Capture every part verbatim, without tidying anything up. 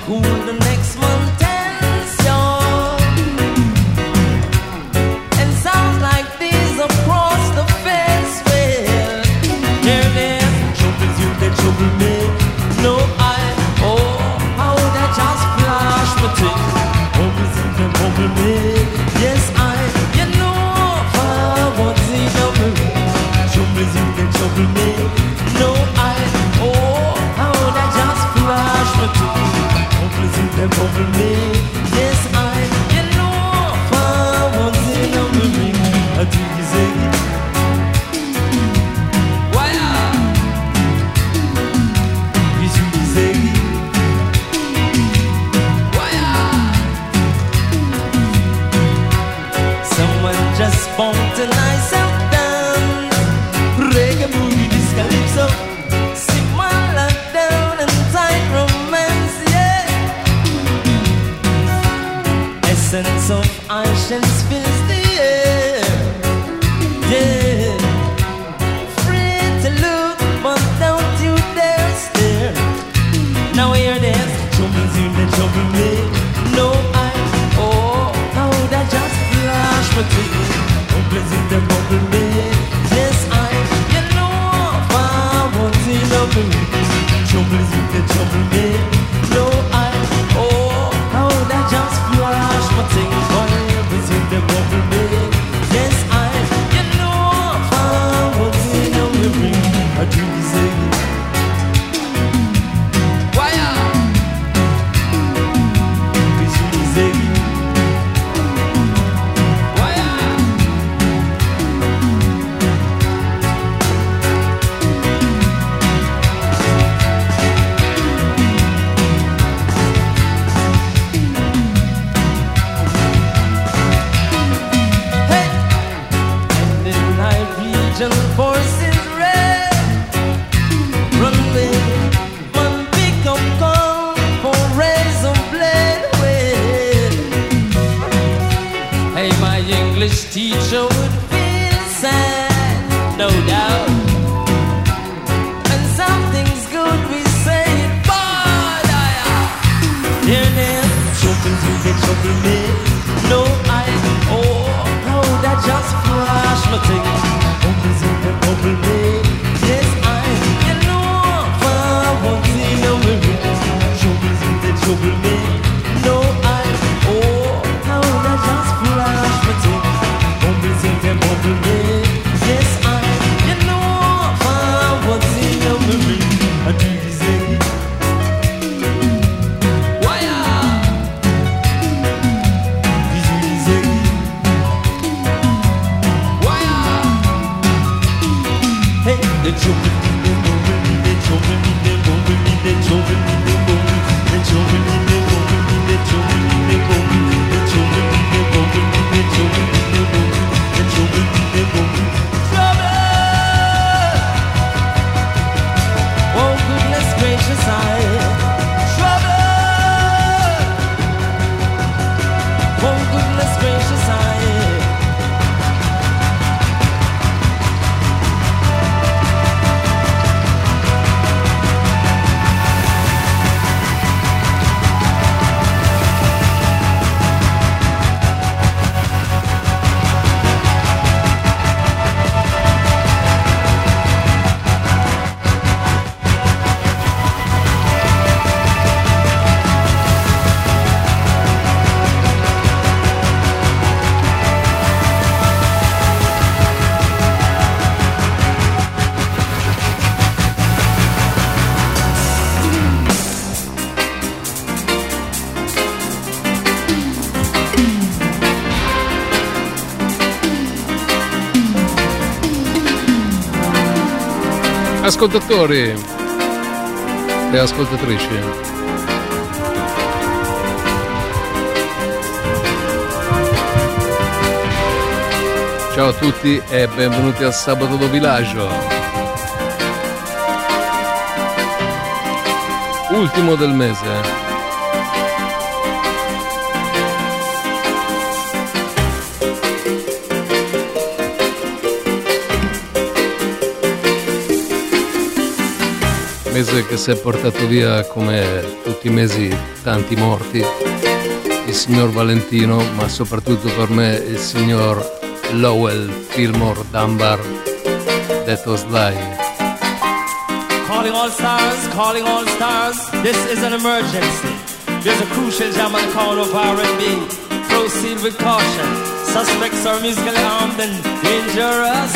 cool the next one tension. And sounds like these across the fence. Well, here there's troubles you that trouble me. No, I, oh, how that just flash my thing. Troubles you that trouble me. Yes, I, you know, for what's the trouble. Troubles you that trouble me. No, I, oh, how that just flash my thing. Troubles you that trouble me. Yes, I, you know, for what's the trouble. I do you say. Just bumped a nice out down. Reggae boogie, this calypso. See my lockdown and tight romance, yeah. Essence of Asians fills the air, yeah. Free to look, but don't you dare stare. Now here there's troubles you that trouble me. No, I, oh, how that just flash my teeth. Troubles in the bubble me. Yes, I, you know, I want to love me. Troubles in the trouble me. No, I, oh, how that just flash my thing. Troubles in the bubble me. Yes, I, you know, I want to love me. I do the same. Why? Is you the same? Forces red, running, one pick up gun for razor blade. Hey, my English teacher would feel sad, no doubt. And something's good we say it, but I here there's troubles you get trouble me. No, I, oh, no, that just flash my thing. Trouble me, yes I, you know, I want to know me. Troubles in the trouble me, no I, oh, how that just flash my thing. Troubles in the trouble me, yes I, you know, I want to know me. I do you say, why ah? Did you say, why ah? Hey, the trouble in the moment, the trouble in the moment, the trouble in the moment, the trouble in the moment, the trouble in the moment, the trouble in the moment, the trouble in the moment, the trouble in the moment, trouble. Oh goodness gracious, I trouble. Oh goodness gracious, I. Ascoltatori e ascoltatrici, ciao a tutti e benvenuti al Sabato do Villaggio, ultimo del mese. Mese che si è portato via, come tutti i mesi, tanti morti, il signor Valentino, ma soprattutto per me il signor Lowell Fillmore Dunbar, detto Sly. Calling all stars, calling all stars, this is an emergency. There's a crucial jam on the corner of R and B. Proceed with caution. Suspects are musically armed and dangerous.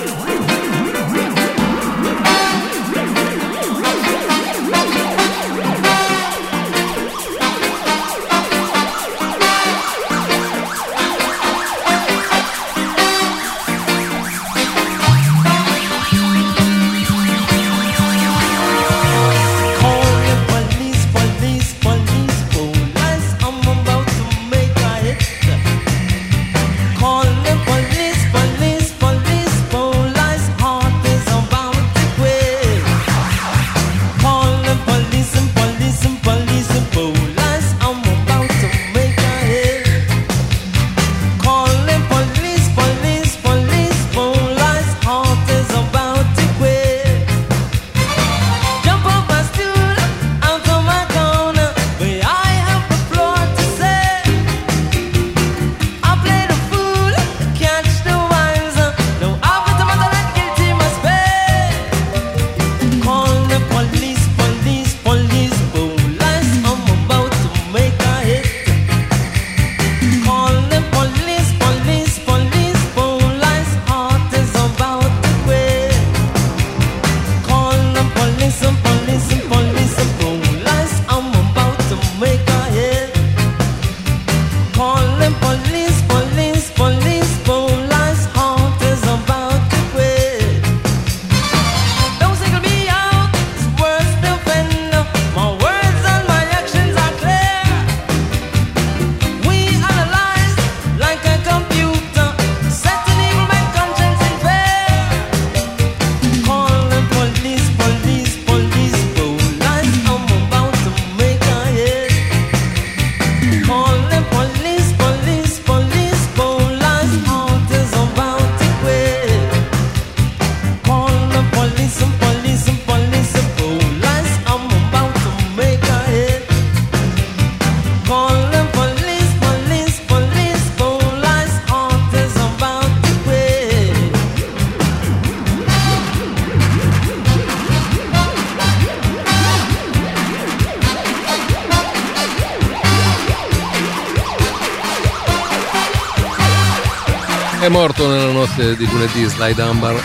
È morto nella notte di lunedì Sly Dunbar,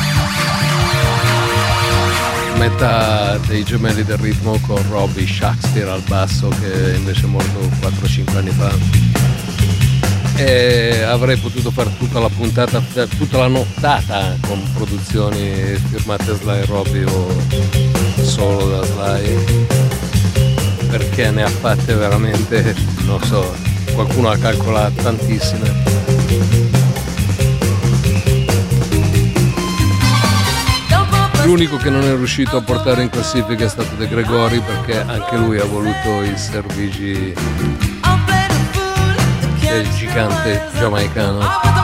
metà dei gemelli del ritmo, con Robbie Shakespeare al basso, che invece è morto quattro cinque anni fa. E avrei potuto fare tutta la puntata, tutta la nottata con produzioni firmate Sly Robbie o solo da Sly, perché ne ha fatte veramente, non so, qualcuno ha calcolato tantissime. L'unico che non è riuscito a portare in classifica è stato De Gregori, perché anche lui ha voluto i servigi del gigante giamaicano.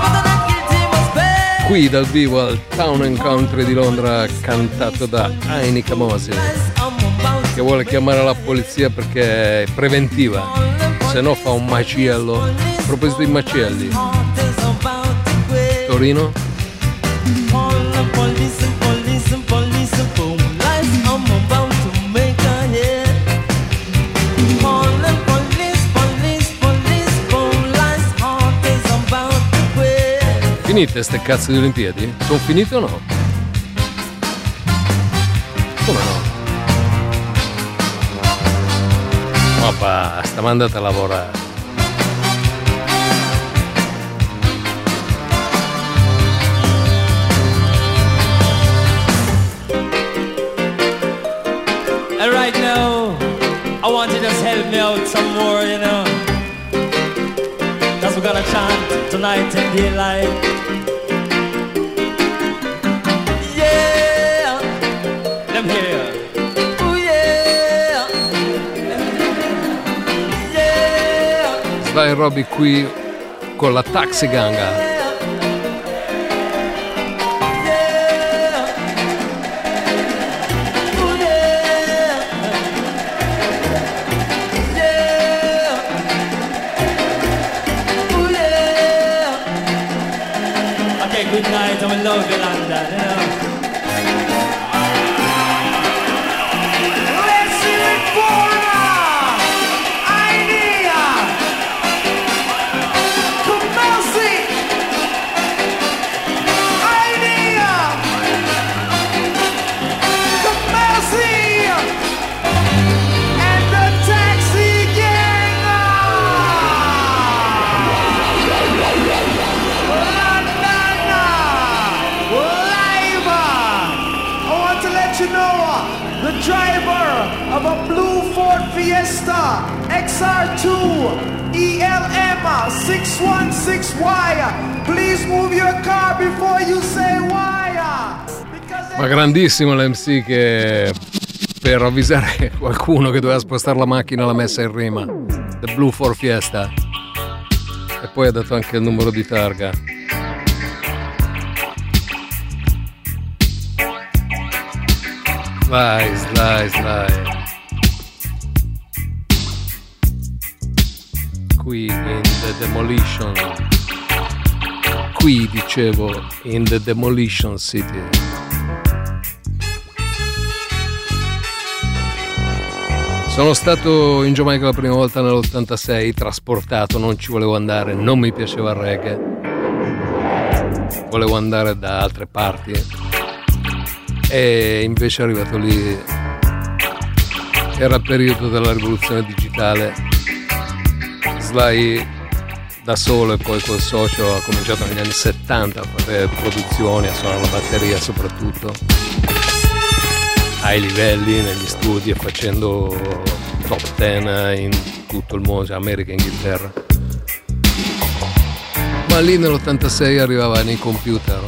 Qui dal vivo al Town and Country di Londra, cantato da Heini Kamosi, che vuole chiamare la polizia perché è preventiva, se no fa un macello. A proposito di macelli, Torino. Finite ste cazzo di Olimpiadi? Sono finite o no? Come no? Ma basta, ma andate a lavorare. And right now, I want you to just help me out some more, you know. That's what we're gonna chant tonight in daylight. Sly Robbie qui con la Taxi Ganga. so we love you, London, you know. Let's see it for now. Idea. Kumasi. Idea. Kumasi. And the taxi gang. You know, the driver of a blue Ford Fiesta X R two E L M six one six Y. Please move your car before you say why. Ma grandissimo l'M C che per avvisare qualcuno che doveva spostare la macchina l'ha messa in rima. The Blue Ford Fiesta. E poi ha dato anche il numero di targa. Sly, Sly, Sly. Qui in The Demolition. Qui dicevo in The Demolition City. Sono stato in Giamaica la prima volta nell'ottantasei, trasportato, non ci volevo andare, non mi piaceva il reggae. Volevo andare da altre parti. E invece è arrivato lì, era il periodo della rivoluzione digitale. Sly da solo e poi col socio ha cominciato negli anni settanta a fare produzioni, a suonare la batteria soprattutto ai livelli negli studi e facendo top ten in tutto il mondo, cioè America e Inghilterra. Ma lì nell'ottantasei arrivava nei computer.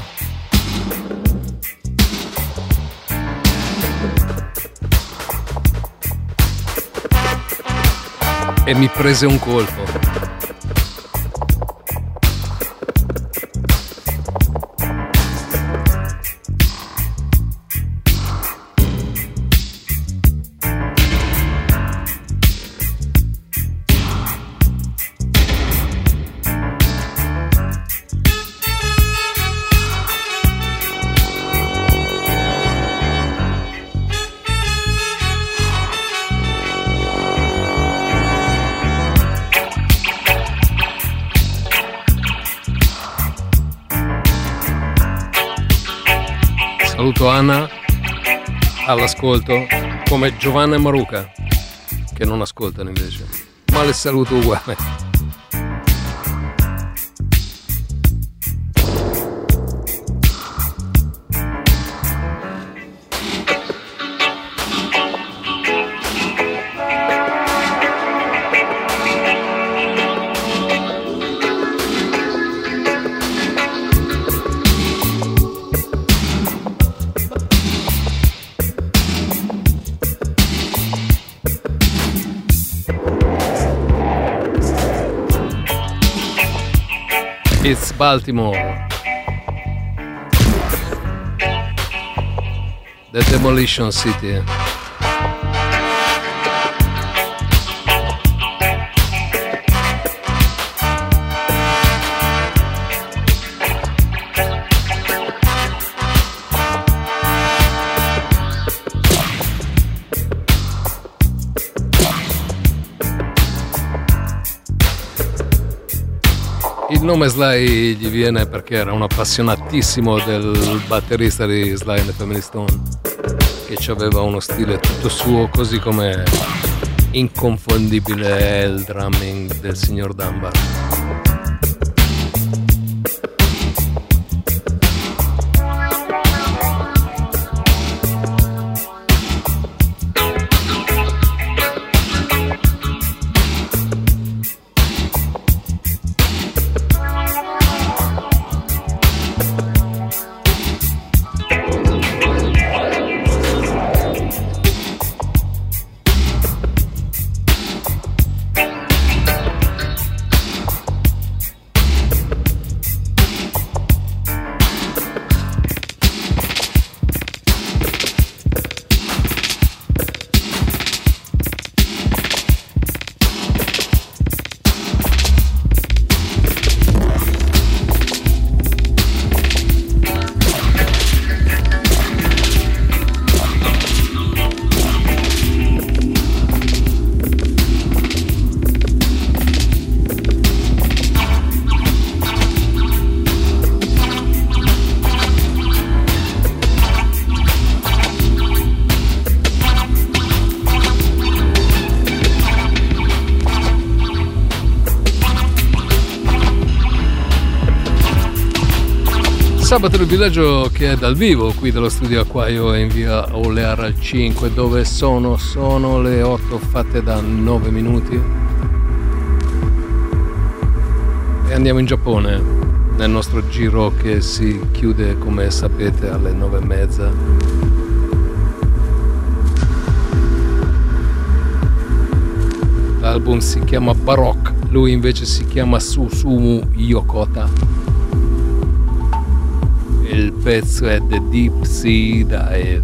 E mi prese un colpo. Saluto Anna all'ascolto, come Giovanna e Maruca che non ascoltano invece, ma le saluto uguale. It's Baltimore. The Demolition City. Il nome Sly gli viene perché era un appassionatissimo del batterista di Sly and the Family Stone, che aveva uno stile tutto suo, così come inconfondibile è il drumming del signor Dunbar. Sabato del villaggio che è dal vivo qui dallo studio Acquaio in via Olear al cinque, dove sono sono le otto fatte da nove minuti e andiamo in Giappone nel nostro giro che si chiude, come sapete, alle nove e mezza. L'album si chiama Baroque, lui invece si chiama Susumu Yokota. Il pezzo è The Deep Sea Dive.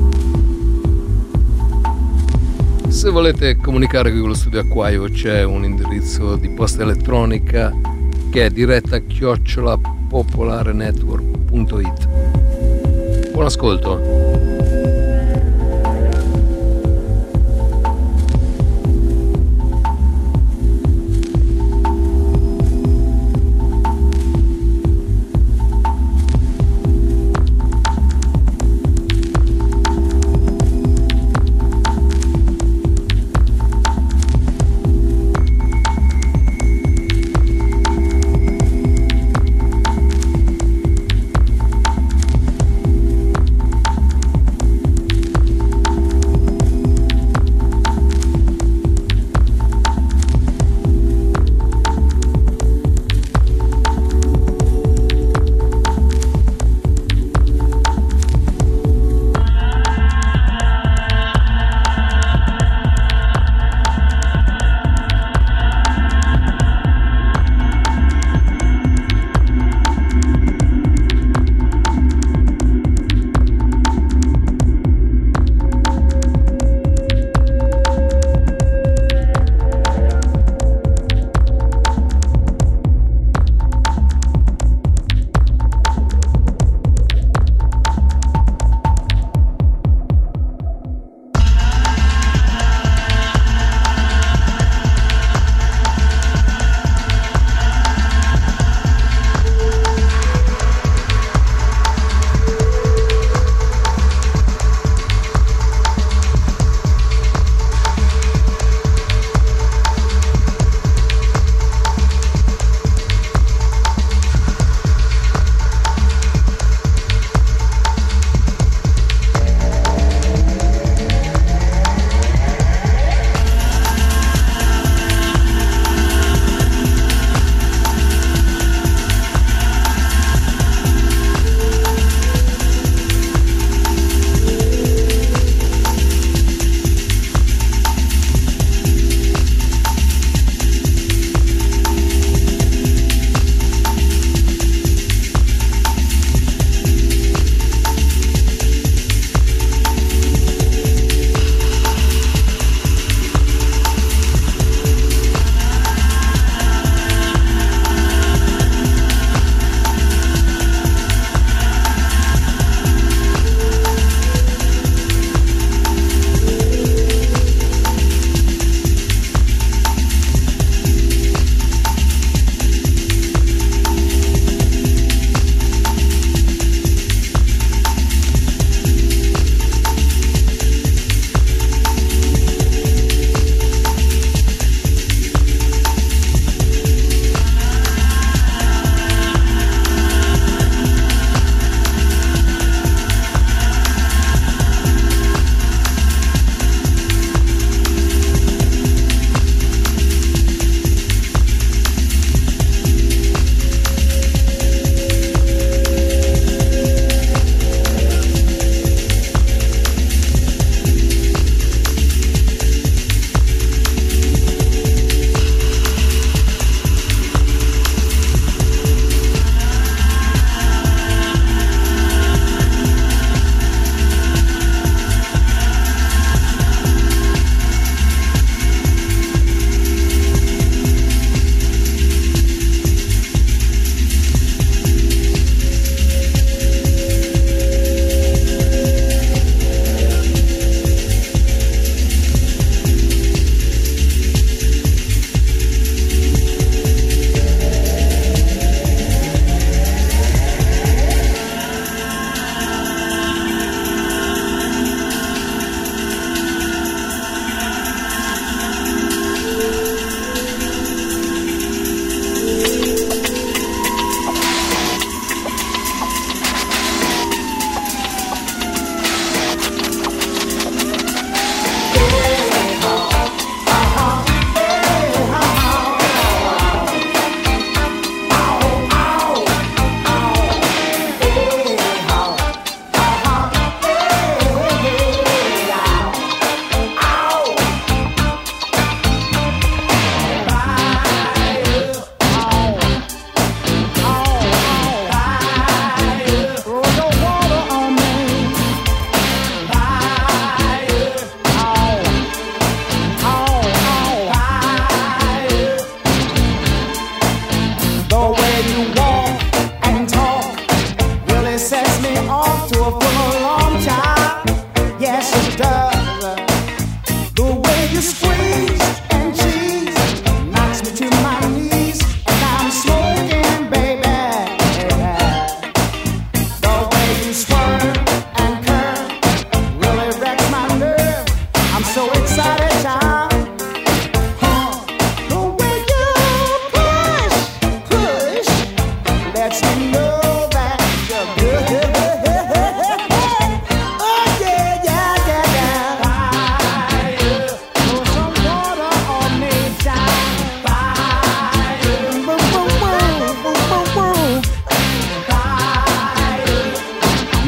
Se volete comunicare con lo studio Acquaio c'è un indirizzo di posta elettronica che è diretta chiocciola popolarenetwork punto it. Buon ascolto.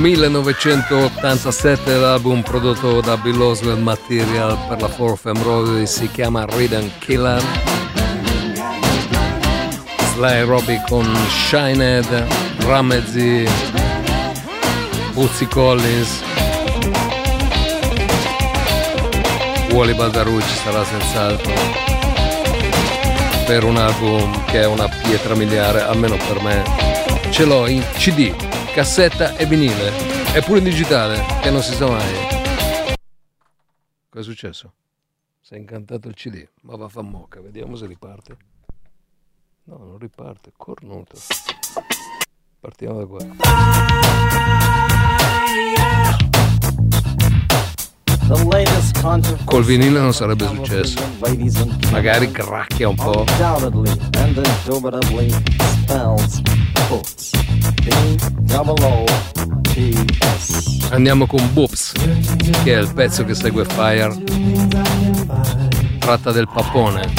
millenovecentottantasette l'album prodotto da Bill Oswald Material per la Fourth and Broadway si chiama Rhythm Killer. Sly Robbie con Shinehead, Ramsey, Bootsy Collins, Wally Baldarucci sarà senz'altro per un album che è una pietra miliare, almeno per me. Ce l'ho in C D, cassetta e vinile, e pure in digitale, che non si sa mai. Cosa è successo? Si è incantato il C D, ma va a fa mocca, vediamo se riparte. No, non riparte, cornuto. Partiamo da qua. Col vinile non sarebbe successo. Magari cracchia un po'. Andiamo con Boops, che è il pezzo che segue Fire. Tratta del papone.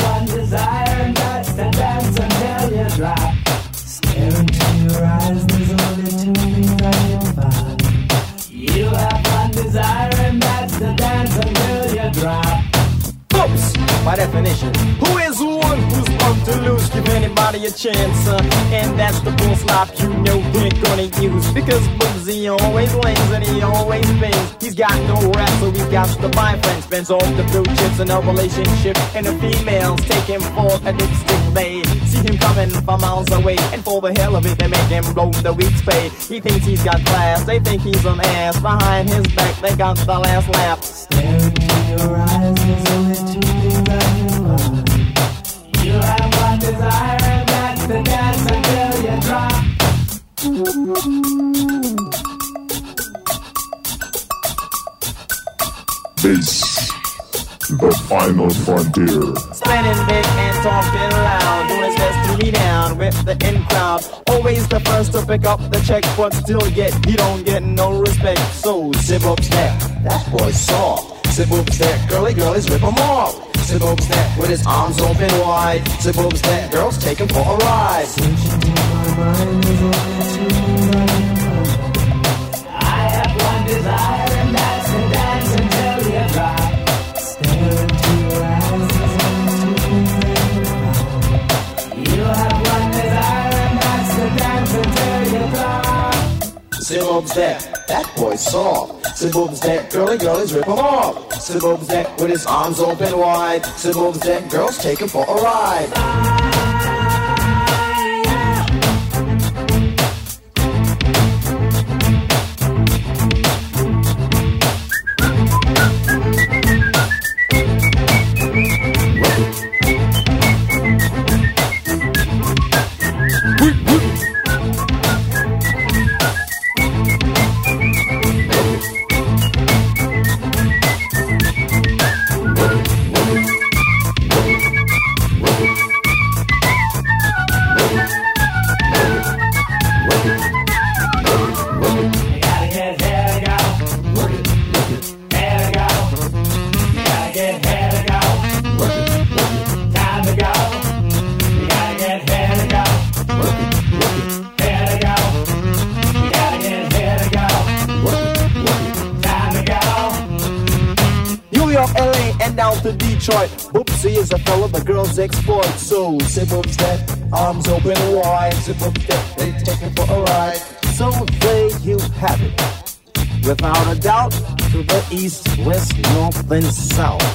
You have one desire and that's to dance until you drop. Oops, by definition, who is the one who's born to lose? Give anybody a chance, uh, and that's the full stop you know we're gonna use. Because Boozy always wins and he always wins. He's got no rap, so he's got to buy friends. Spends all the blue chips in a relationship, and the females take him for a dipstick. They see him coming from miles away, and for the hell of it, they make him blow the week's pay. He thinks he's got class, they think he's an ass. Behind his back, they got the last laugh. Stare into your eyes, there's only two things on your mind. You have one desire, and that's to dance until you drop. Bass, the final frontier. Spinning big and talking loud, doing his best to be down with the in crowd. Always the first to pick up the check, but still yet he don't get no respect. So zip up step, that boy's soft. Zip up step, girly girlies rip him off. Zip up step with his arms open wide. Zip up step, girls take him for a ride. I have one desire and that's to dance until you drop. Stare into your eyes, there's only two things that you have one desire and that's to dance until you drop. Zip up step, that boy's soft. Sibob's that girly girlies rip him off. Sibob's that with his arms open wide. Sibob's that girls take him for a ride. Boopsy is a fellow the girls exploit. So Sibob's that, arms open wide. Sibob's that, they take him for a ride. So there you have it, without a doubt, to the east, west, north, and south.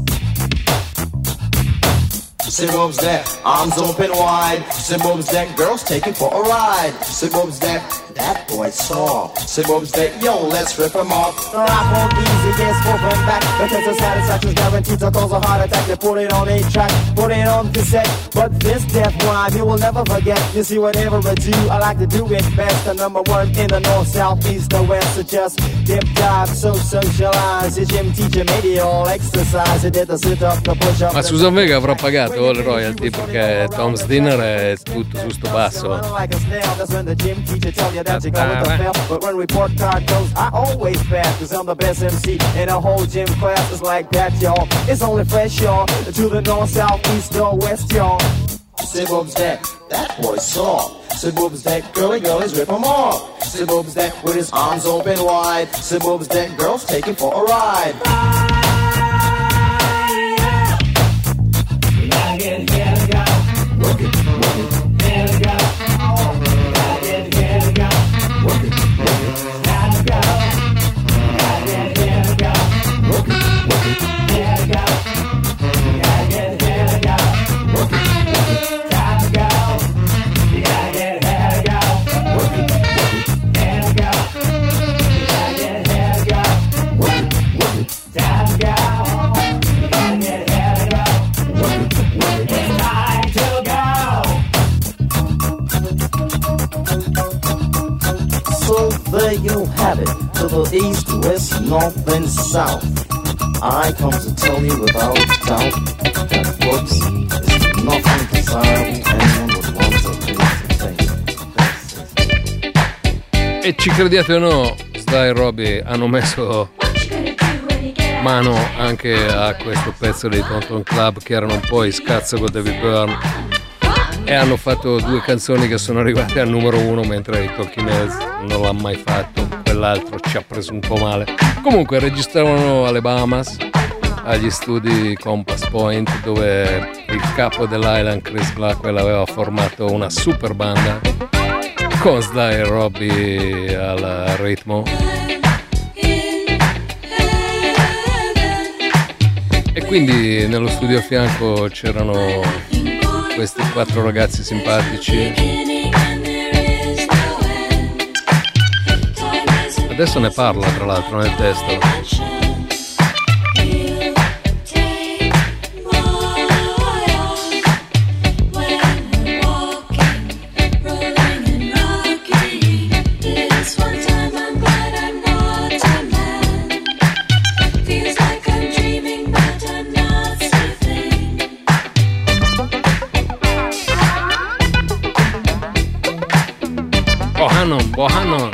Sibob's that, arms open wide. Sibob's that, girls take him for a ride. Sibob's that, that boy saw. Sibob's that, yo, let's rip him off. The rock won't easy, gets open back. Because the satisfaction's guaranteed to cause a heart attack. They put it on a track, put it on cassette. But this death rhyme you will never forget. You see, whatever I do, I like to do it best. The number one in the north, south, east, or west. So just dip, dive, so socialize. The gym teacher made it all exercise. He did the sit up, the push up. Ma Susan Vega avrà pagato il royalty perché Tom's Dinner è tutto su sto basso. But when report card goes, I always pass. Cause I'm the best M C in a whole gym class. It's like that, y'all. It's only fresh, y'all. To the north, south, east, or west, y'all. Sibob's that, that boy saw. Say boobs that girly girlies rip 'em off. Say boobs that with his arms open wide. Say boobs that girls take him for a ride. You gotta get, gotta go. Work it, work it, gotta go. Gotta get, gotta go. Work it, work it, gotta go. Gotta get, gotta go. Work it, work it, gotta go. Gotta get, gotta go. Work it, work it, gotta go. You gotta get, gotta go. Work it, work it, gotta go. You gotta get, gotta go. Work it, work it, gotta go. You gotta get, gotta go. Work it, work it, it's time to go. So there you have it, to the east, west, north, and south. I come to tell you without doubt that books is nothing desirable anyone would want to do to E ci crediate o no, Sly e Robbie hanno messo mano anche a questo pezzo dei Tonton Club, che erano un po' i scazzo con David Byrne, e hanno fatto due canzoni che sono arrivate al numero uno, mentre i Talking Heads non l'ha mai fatto. Quell'altro ci ha preso un po' male. Comunque registravano alle Bahamas, agli studi Compass Point, dove il capo dell'Island, Chris Blackwell, aveva formato una super banda con Sly e Robbie al ritmo. E quindi nello studio a fianco c'erano questi quattro ragazzi simpatici. Adesso ne parla, tra l'altro, nel testo. Bohannon, Bohannon.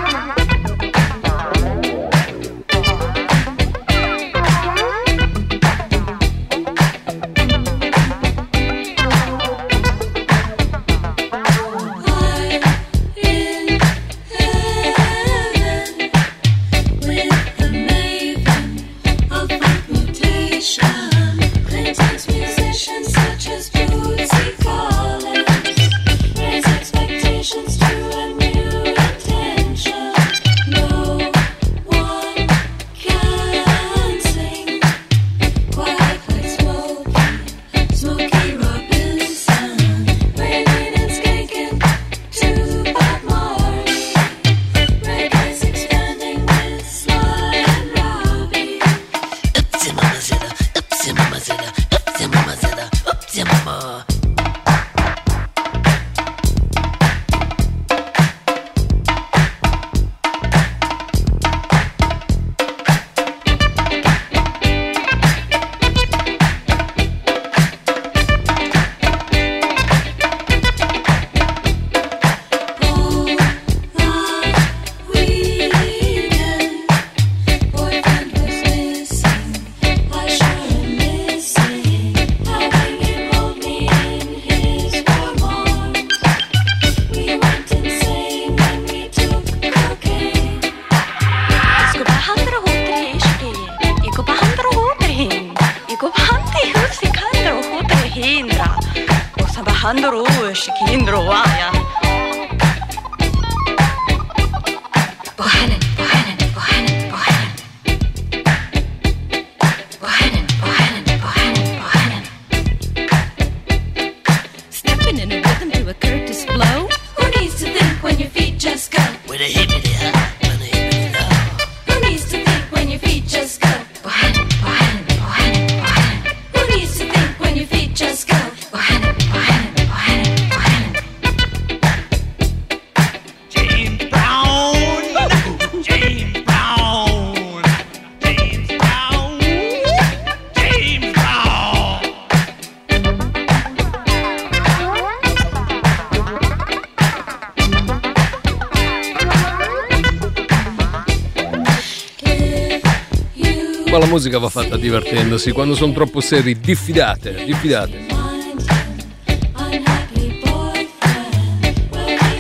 La musica va fatta divertendosi. Quando sono troppo seri, diffidate, diffidate.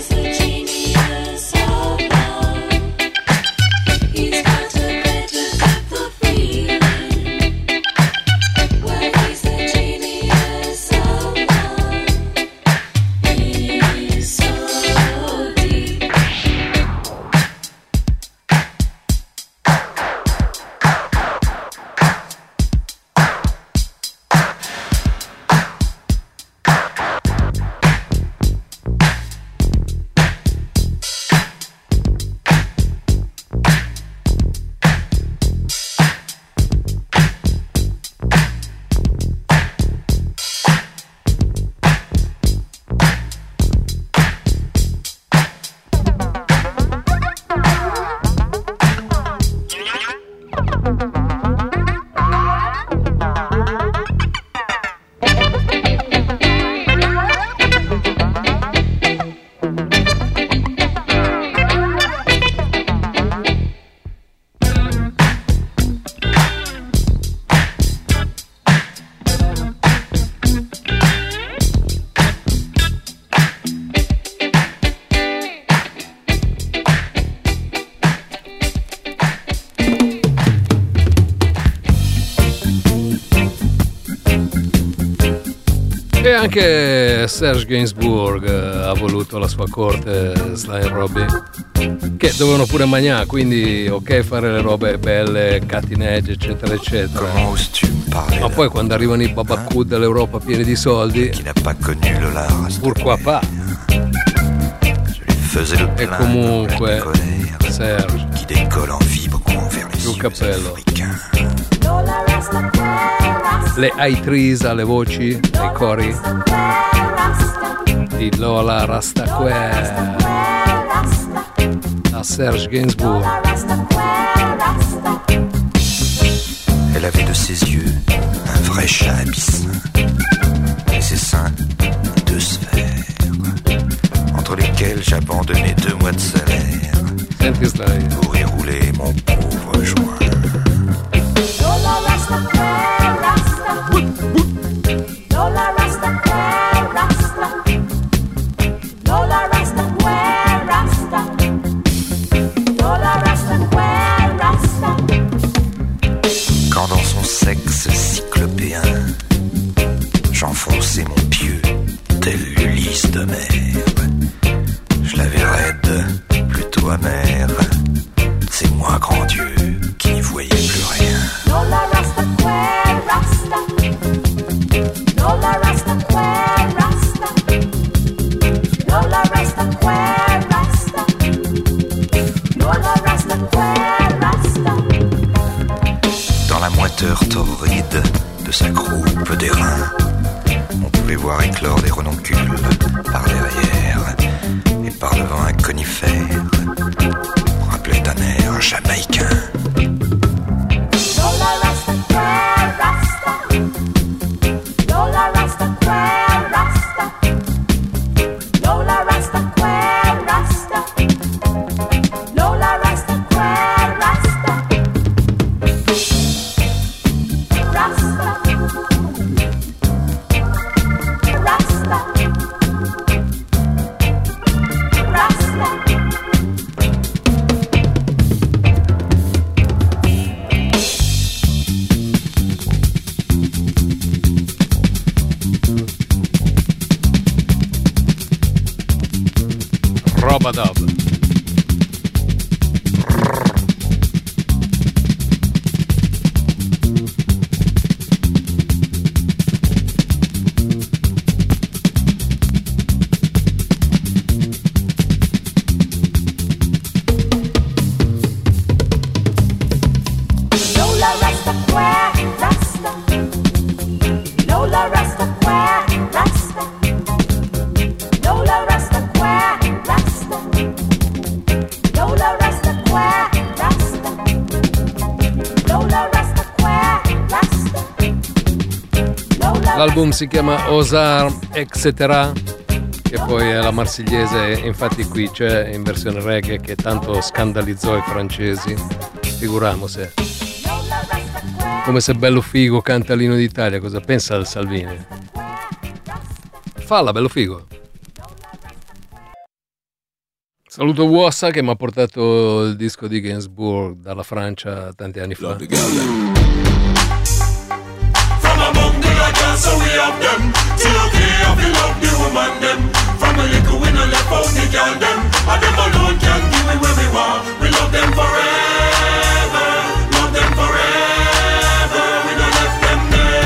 E anche Serge Gainsbourg ha voluto la sua corte, Sly e Robbie, che dovevano pure mangiare, quindi ok fare le robe belle, cutting edge eccetera eccetera, ma poi quando arrivano i babacù dell'Europa pieni di soldi, pourquoi pas? E comunque Serge, giù cappello. Le high trees alle voci, ai cori di Lola Rastaquer, a Serge Gainsbourg. Elle avait de ses yeux un vrai chat abyssin et ses seins deux sphères entre lesquelles j'abandonnais deux mois de salaire pour y rouler mon pauvre joint. Lola Rastaquer, Rasta. Lola Rastaquer, Rasta. Lola Rastaquer, Rasta. Lola Rastaquer, Rasta. Quand dans son sexe cyclopéen j'enfonçais mon pieu tel l'Ulysse d'Homère, je l'avais raide, plutôt amère. C'est moi, grand Dieu, qui n'y voyais plus rien. Lola Rastaquer, Rasta. Lola Rastaquer, Rasta. Lola Rastaquer, Rasta. Lola Rastaquer, Rasta. Dans la moiteur torride de sa croupe d'airain, on pouvait voir éclore des renoncules par derrière et par devant un conifère. Rappelait un air jamaïcain. Lola Rastaquer, Rasta. Lola Rastaquer, Rasta. Lola Rastaquer, Rasta. Lola Rastaquer, Rasta. Rasta. Rasta. Rasta. Roba dub. Lola Rastaquer, Rasta. Lola Rastaquer, Rasta. Lola Rastaquer, Rasta. Lola Rastaquer, Rasta. Lola Rastaquer, Rasta. Lola L'album si chiama Osar Etcetera, che poi è la marsigliese, e infatti qui c'è in versione reggae che tanto scandalizzò i francesi. Figuriamo se. Come se Bello Figo canta l'Inno d'Italia, cosa pensa del Salvini? Falla, Bello Figo. Saluto Wossa che mi ha portato il disco di Gainsbourg dalla Francia tanti anni fa. From among the lads, so we have them. T O K, I feel love the woman them. From a little we no left out the girl them. And them alone can give me where we want. We love them forever, love them forever. We no left them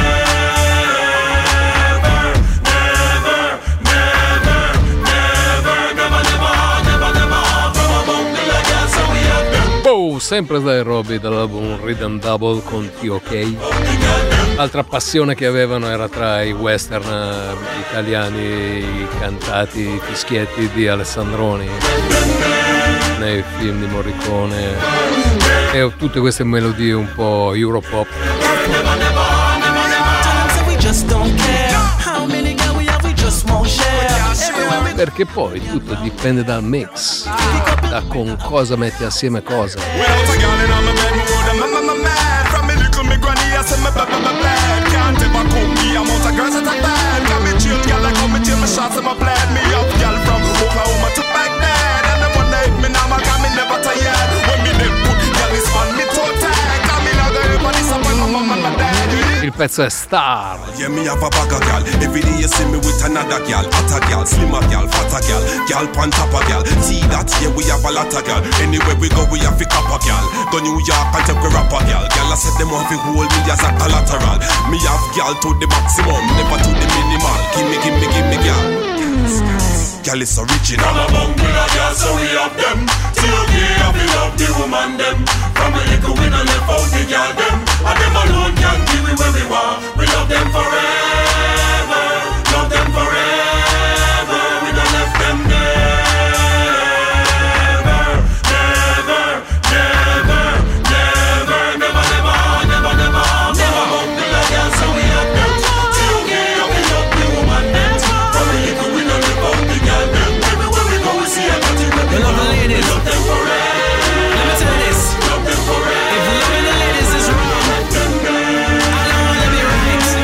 never, never, never, never, never, never, never, never. From among the lads, so we have them. Oh, sempre dai Robbie dall'album Rhythm Double con T O K. Altra passione che avevano era tra i western eh, italiani cantati, i fischietti di Alessandroni nei film di Morricone e tutte queste melodie un po' Europop. Perché poi tutto dipende dal mix, da con cosa metti assieme cosa. Il pezzo è Star. Yeah, me have a bag of gal. Every day you see me with another gal. Hotter gal, slimmer gal, fatter gal. Gal pan top of gal. See that? Yeah, we have a lot of gal. Anywhere we go, we have a copper gal. Go New York and take a rapper gal. Gal, I said them want to hold me as a collateral. Me have gal to the maximum, never to the minimal. Give me, give me, give me gal. Gal is original. From a bunk with a gal, so we have them. T O K, I feel love the woman them. From a little we no left out the gal them. And them alone can give we where we want. We love them forever. Love them forever. We don't left them never. Never, never, never, never, never, never, never. From a bunk with a gal, so we have them. T O K, I feel love the woman them. From a little we no left out the gal them. Everywhere we go we see a cat in the We love the ladies. Love them forever. Let me tell you this. Love them forever. If loving the ladies is wrong, I don't wanna be right.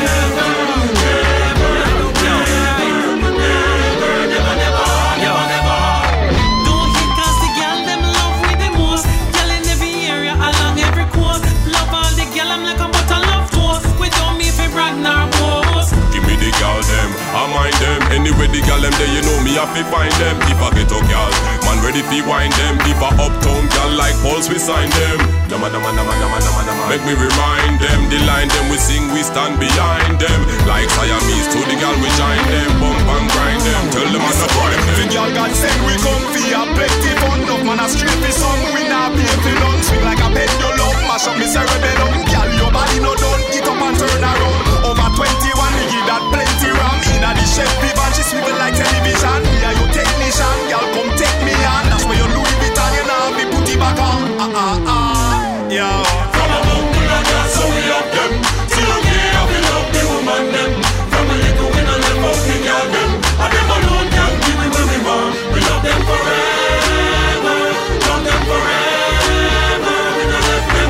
Yo. Yo. Don't hit 'cause the gal them love with the most. Gal in every area along every coast. Love all the gal I'm like a butter love toast. We don't mean for brag nor boast. Give me the gal them, I mind them. Anyway the gal them there, you know me have to find them. If I get a gal, man ready to wind them. If I uptown gal like Pulse, we sign them. Nama nama nama nama nama nama. Make me remind them, the line them we sing, we stand behind them. Like Siamese to the gal we join them, bump and grind them. Tell them I'm not crime them. The gal God said we come for a plenty fun. Enough man a straight for some, we not pay for none. Swing like a pendulum, mash up me cerebellum. Gal your body no done, get up and turn around. Over twenty-one, we give that plenty ram. Inna the Chevy van, she swivel like television. Me a your technician, gal come take me on. That's where your Louis Vuitton, you know me put it back on. Ah ah ah, yo. From a bunk with a gal, so we have them. T O K, I feel love the woman them. From a little we no left out the gal them. And them alone can give we where we want. We love them forever. Love them forever. We no left them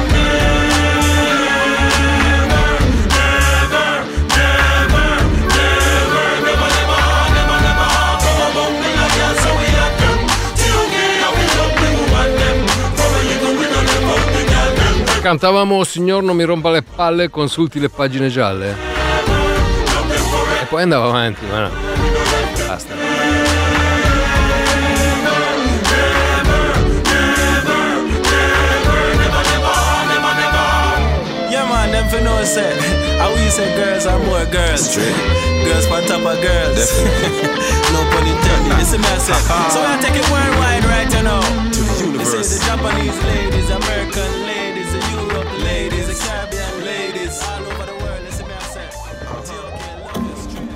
never. Never, never, never, never, never, never, never. From a bunk with a gal, so we have them. T O K, I feel love the woman them. From a little we no left out the gal them. Cantavamo Signor non mi rompa le palle, consulti le pagine gialle. E poi andava avanti, ma no. Basta. Yeah man, them for no say. How we say girls are more girls. Girls on top of girls. No pun intended. Listen me I say. So I take it worldwide right you know. To the universe. This is the Japanese ladies, American ladies, the Europe ladies, the Caribbean ladies, all over the world. Listen me I say. T O K love is true.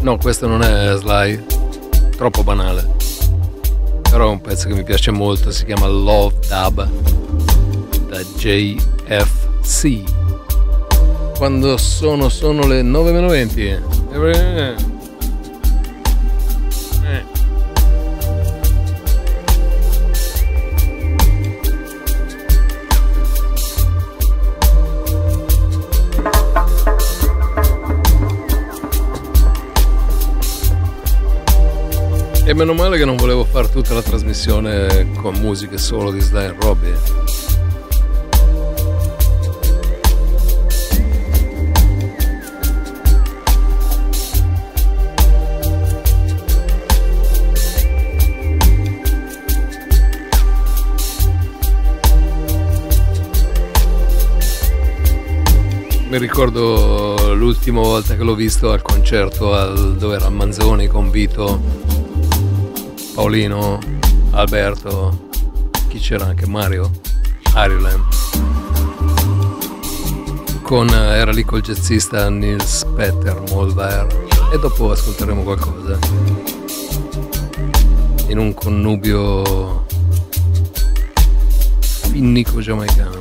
No, questo non è Sly, troppo banale. Però è un pezzo che mi piace molto, si chiama Love Dub da J F C. Quando sono, sono le nove meno venti. Eh. E meno male che non volevo fare tutta la trasmissione con musiche solo di Sly and Robbie. Mi ricordo l'ultima volta che l'ho visto al concerto al, dove era Manzoni con Vito, Paolino, Alberto, chi c'era anche Mario, Ireland, con, era lì col jazzista Nils Petter Molvær, e dopo ascolteremo qualcosa in un connubio finnico giamaicano.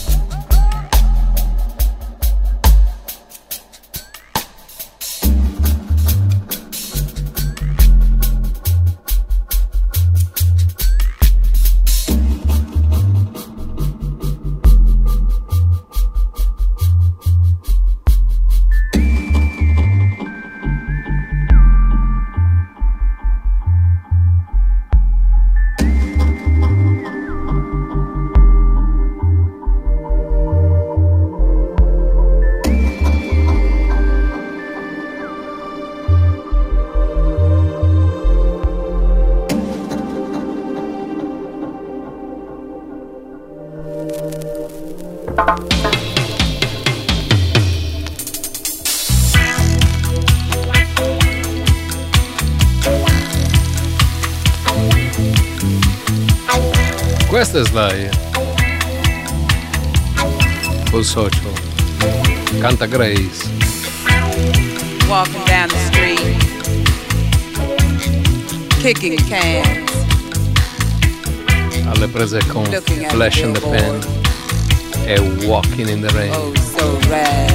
Questo è Sly col socio, canta Grace. Walking down the street, kicking cans, alle prese con Flash in the Pan e Walking in the Rain. Oh, so rad.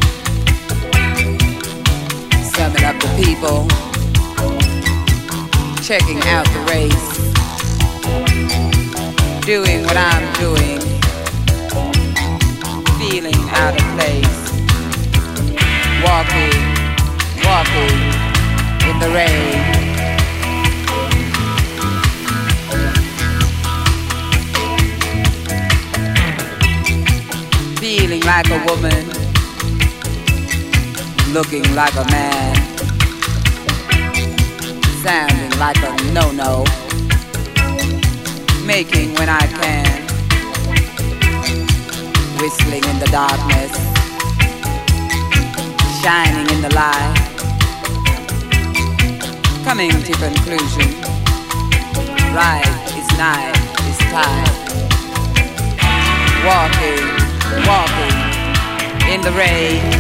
Summing up the people, checking out the race, doing what I'm doing, feeling out of place, walking, walking in the rain. Feeling like a woman, looking like a man, sounding like a no-no, making when I can, whistling in the darkness, shining in the light, coming to conclusion, right is night is time, walking, walking in the rain.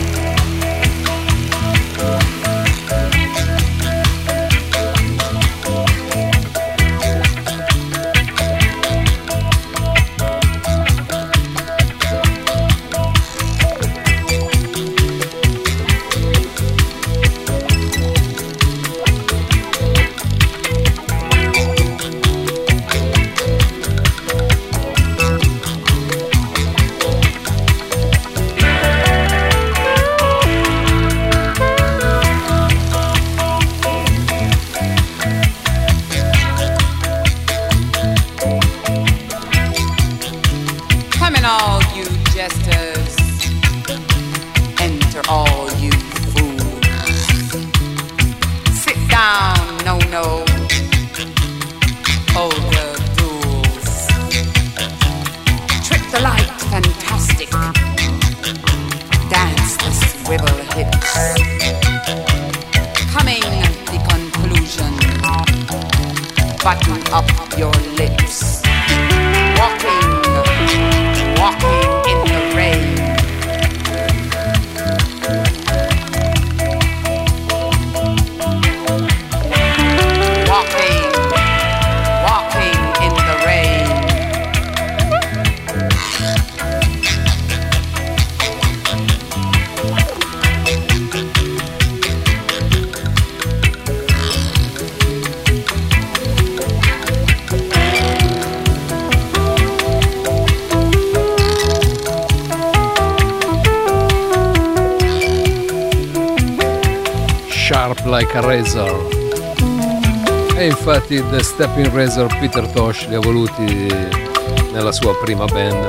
Like a Razor. E infatti The Stepping Razor Peter Tosh li ha voluti nella sua prima band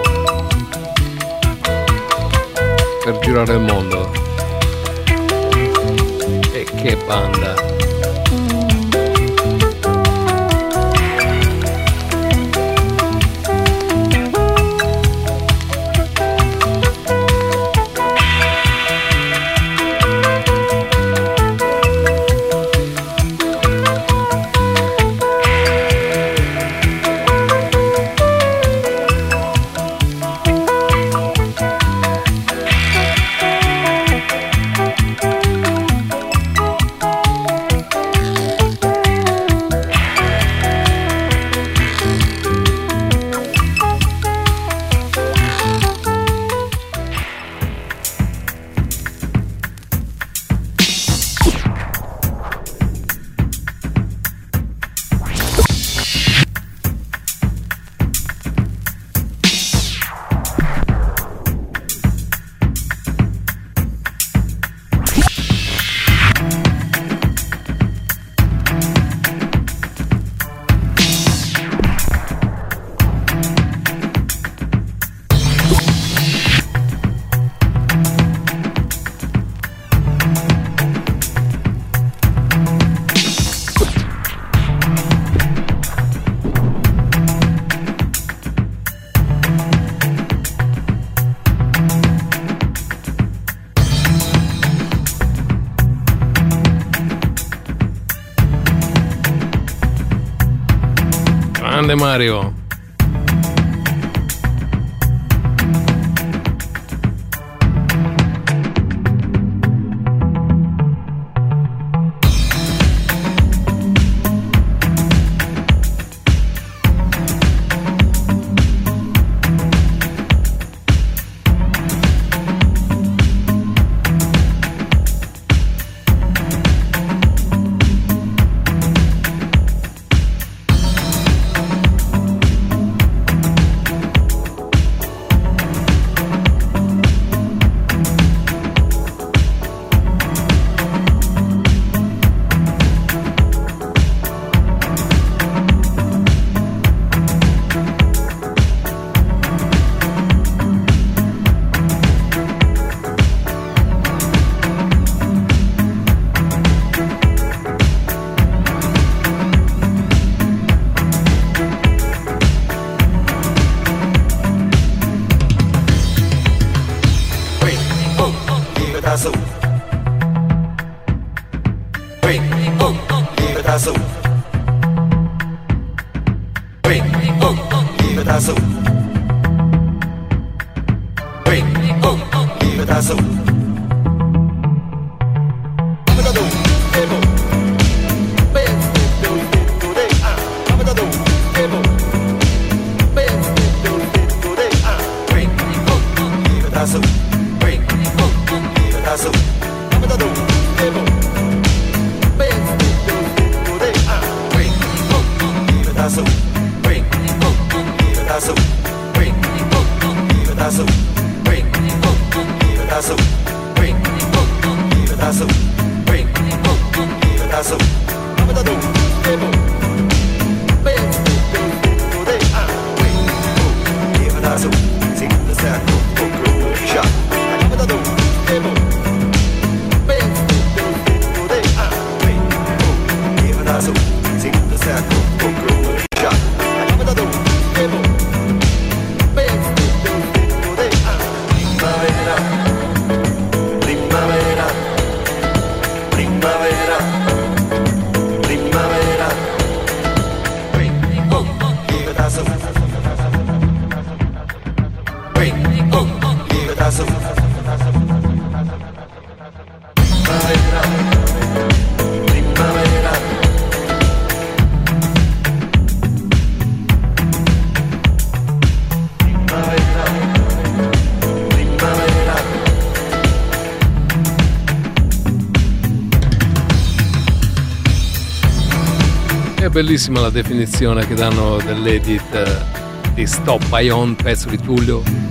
per girare il mondo. E che banda! Grande Mario. Bellissima la definizione che danno dell'edit di Stop Ion, pezzo di Tullio.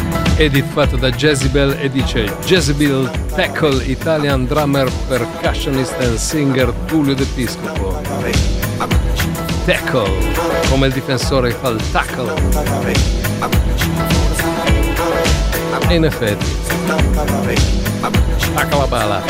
edit fatto da Jezebel e dice Jezebel Tackle, Italian drummer, percussionist and singer Tullio D'Episcopo. Tackle, come il difensore fa il tackle. E in effetti tacca la bala.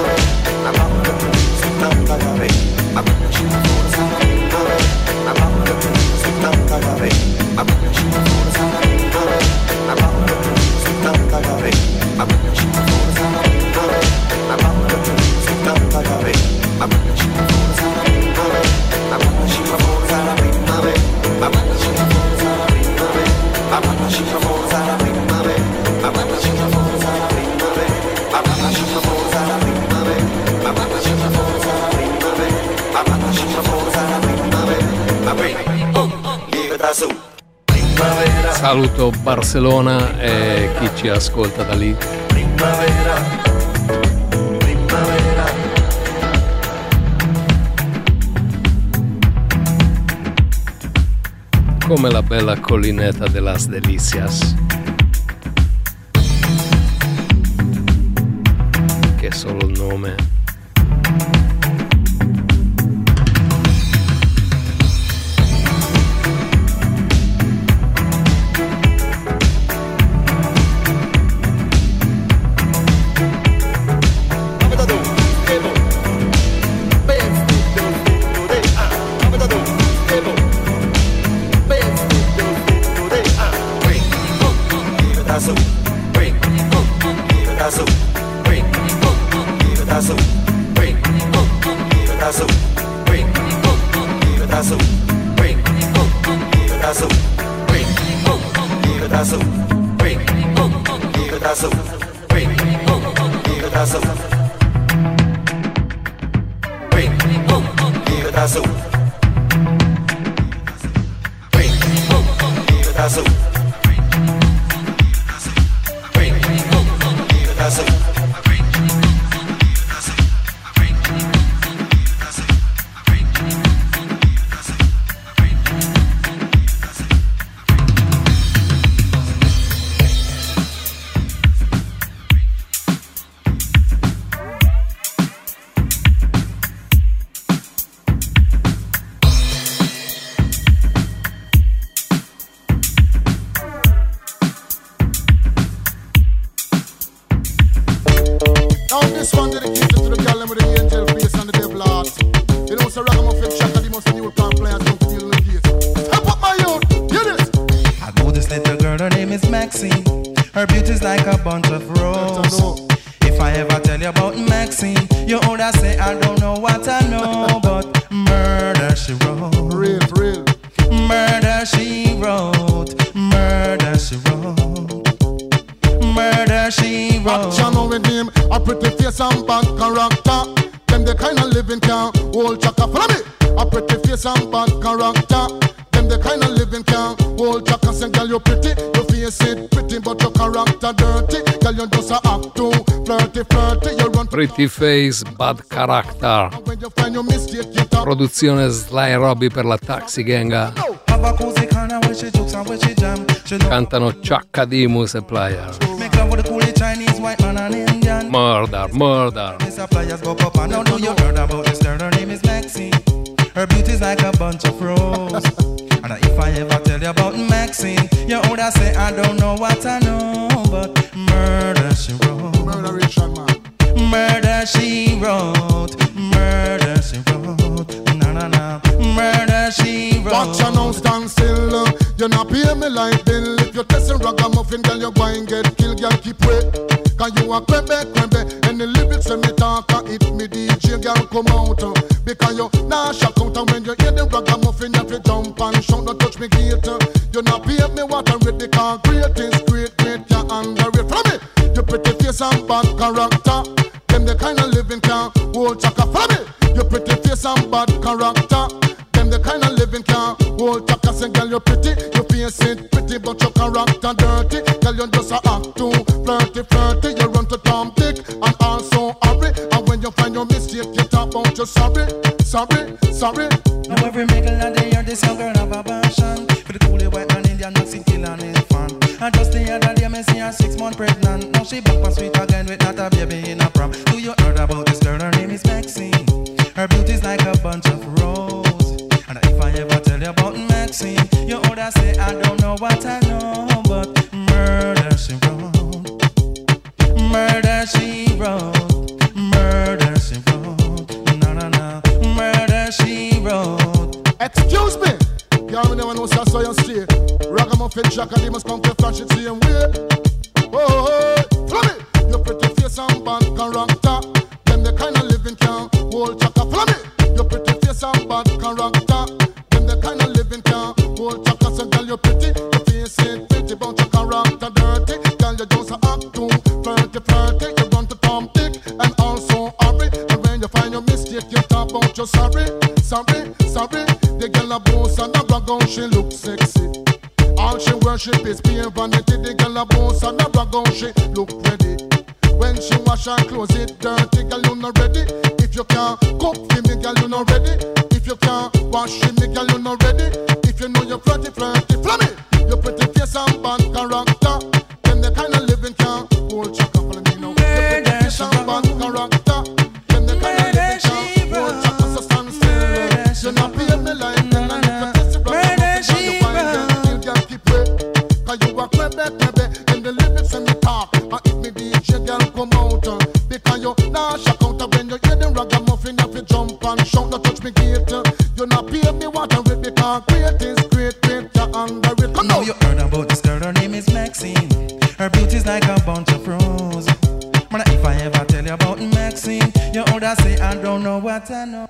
Saluto Barcellona e chi ci ascolta da lì. Primavera, primavera. Come la bella collinetta de las Delicias, che è solo il nome. Pretty Face, Bad Character, produzione Sly Robbie per la Taxi Gang. Cantano Chaka Demus e Plier. Murder, murder. Her beauty's like a bunch of roses. And if I ever tell you about Maxine, you would say I don't know what I know, but murder she wrote. Murderation, man. Murder she wrote. Murder she wrote. Na na na. Murder she wrote. Watch you now stand still. You not pay me like bill. If you're testing ragamuffin, girl, you go and get killed. Girl, keep wait. Cause you a crebe, crebe. And the lyrics when me talk, it me D J, girl, come out. Because you nah shock out. And when you hear the ragamuffin, you have to jump and shout. Don't touch me gate. You not pay me what I read. Because great is great, great, you underrate. Follow me. You pretty face and bad character. Them the kind of living can hold chaka. Follow me. You pretty face and bad character. Them the kind of living can hold chaka. Say girl you pretty, you face it pretty, but your character dirty. Girl you just a act too flirty, flirty. You run to Tom Dick and also hurry. And when you find your mistake, you talk about your sorry, sorry, sorry. Now every middle of the year, this young girl have a passion for the coolie white man Indian Mexican kill and his fan. And just the other day, me see her six months pregnant. Now she back for sweet again with not a baby in a prom. Do you heard about this girl? Her name is Maxine. Her beauty's like a bunch of roses. And if I ever tell you about Maxine, you older say I don't know what I know, but murder she wrote, murder she wrote, murder she wrote, no no no, murder she wrote. Excuse me, y'all me never know so I saw you straight. Ragamuffin Jack and they must come to flash it same way. Oh, oh, oh, follow me. Your pretty face and bad character, them the kind of living can hold chaka. Follow me. Your pretty face and bad character, them the kind of living can hold chaka. So girl you pretty, your face ain't pretty, but your character dirty. Girl you just act too flirty, flirty. You run to Tom Dick and also hurry. And when you find your mistake, you talk about your sorry, sorry, sorry. The girl a boss and a brag on, she look sexy. All she worship is pure vanity. The girl a boss and a brag on, she look ready. When she wash her clothes, it dirty, girl you not ready. If you can't cook for me, girl you not ready. If you can't wash for me, girl you not ready. If you know you're flirty, flirty, flummy. Your pretty face and bad character, then the kind of living can hold chaka. Follow me now. Your pretty face and bad character, then the kind of living can hold chaka. So stand still. You not pay me like then I need to test it. Murder she wrote. You can't keep it, 'cause you a crabby, crabby. And the lyrics and the talk, and if me D J girl come out, uh, because you nah shock out when you hear them ragamuffin, if you jump and shout, not touch me gate. uh, You not pay me what I read, because great is great, great, you're under it. Come Now on. you heard about this girl, her name is Maxine. Her beauty's like a bunch of roses. Man, if I ever tell you about Maxine, you older say I don't know what I know.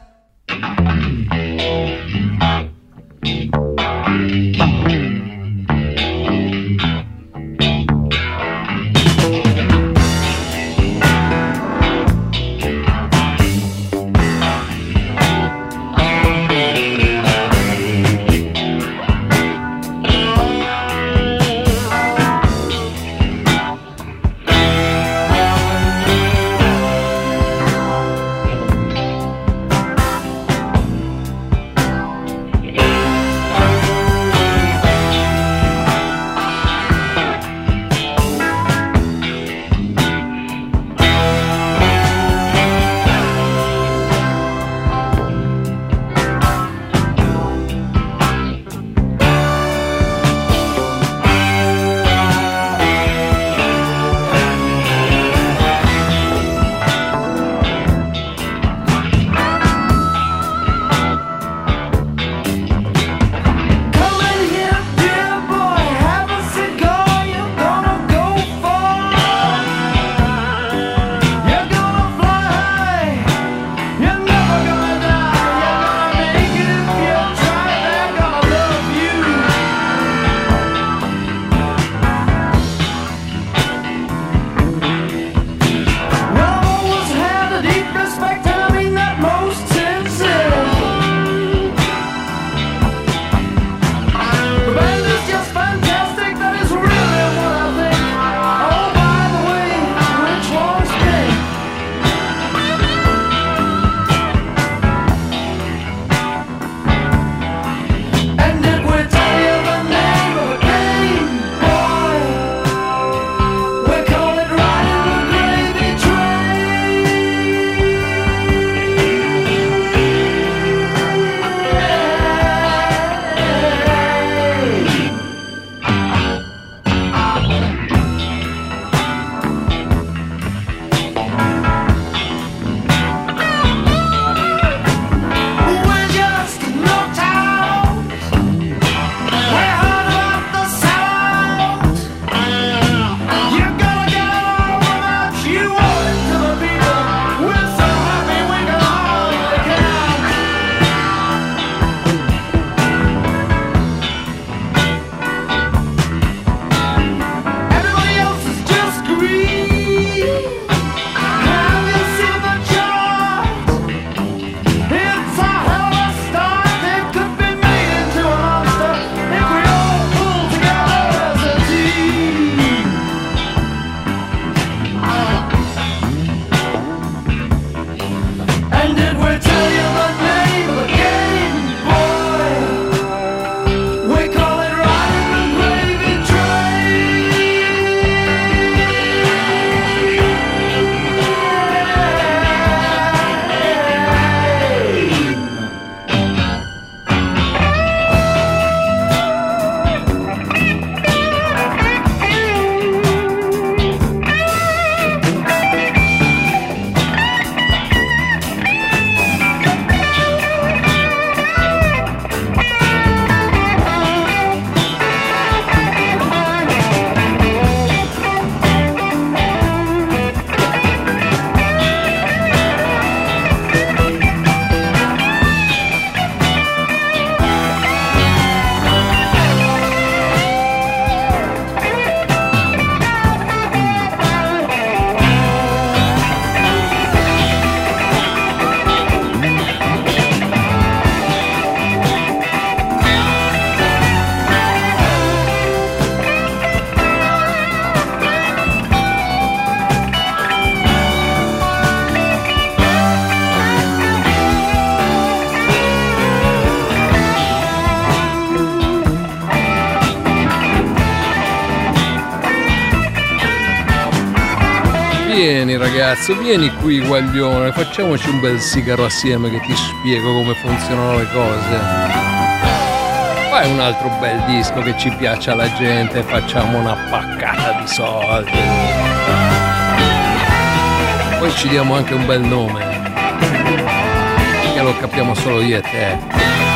Vieni ragazzo, vieni qui guaglione, facciamoci un bel sigaro assieme che ti spiego come funzionano le cose. Fai un altro bel disco che ci piaccia alla gente e facciamo una paccata di soldi. Poi ci diamo anche un bel nome, che lo capiamo solo io e te.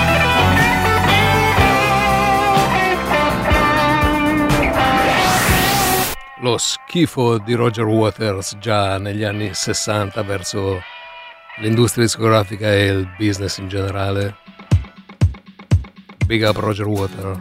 Lo schifo di Roger Waters già negli anni sessanta verso l'industria discografica e il business in generale. Big up Roger Waters.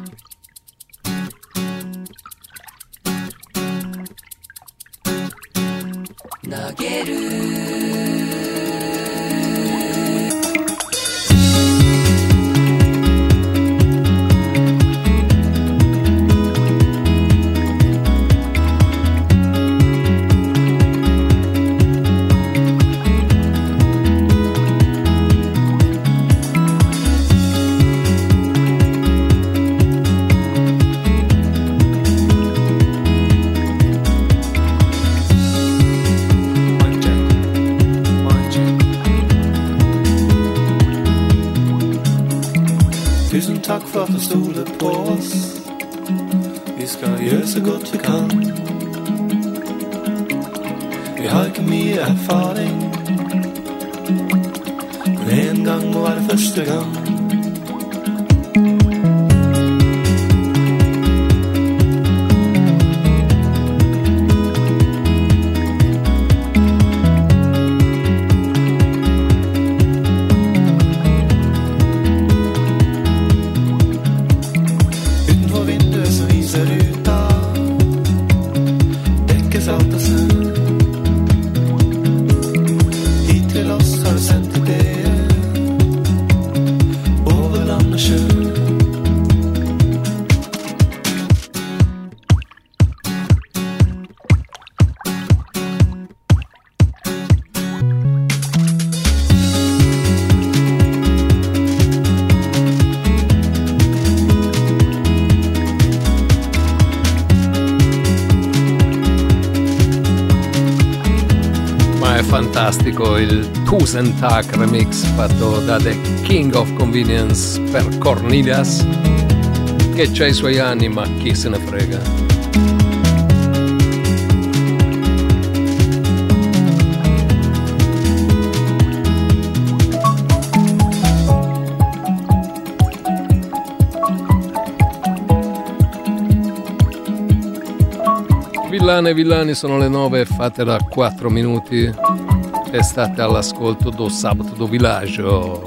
Takk for at du stoler på oss. Vi skal gjøre så godt vi kan. Vi har ikke mye erfaring, men en gang må være første gang. Fantastico il Tusentag remix fatto da The King of Convenience per Cornelius, che c'ha i suoi anni ma chi se ne frega. Villane e villani, sono le nove fatte da quattro minuti e state all'ascolto do Sabato do Villaggio.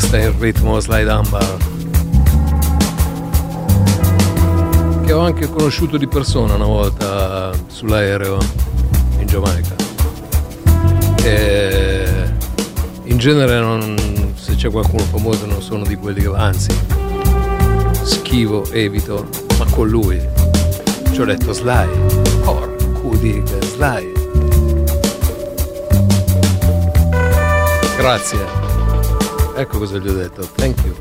Resta in ritmo Sly Dunbar, che ho anche conosciuto di persona una volta sull'aereo in Giamaica. E in genere non, se c'è qualcuno famoso non sono di quelli che, anzi, schivo, evito, ma con lui ci ho detto Sly, porco di Sly, grazie, ecco cosa gli ho detto, thank you.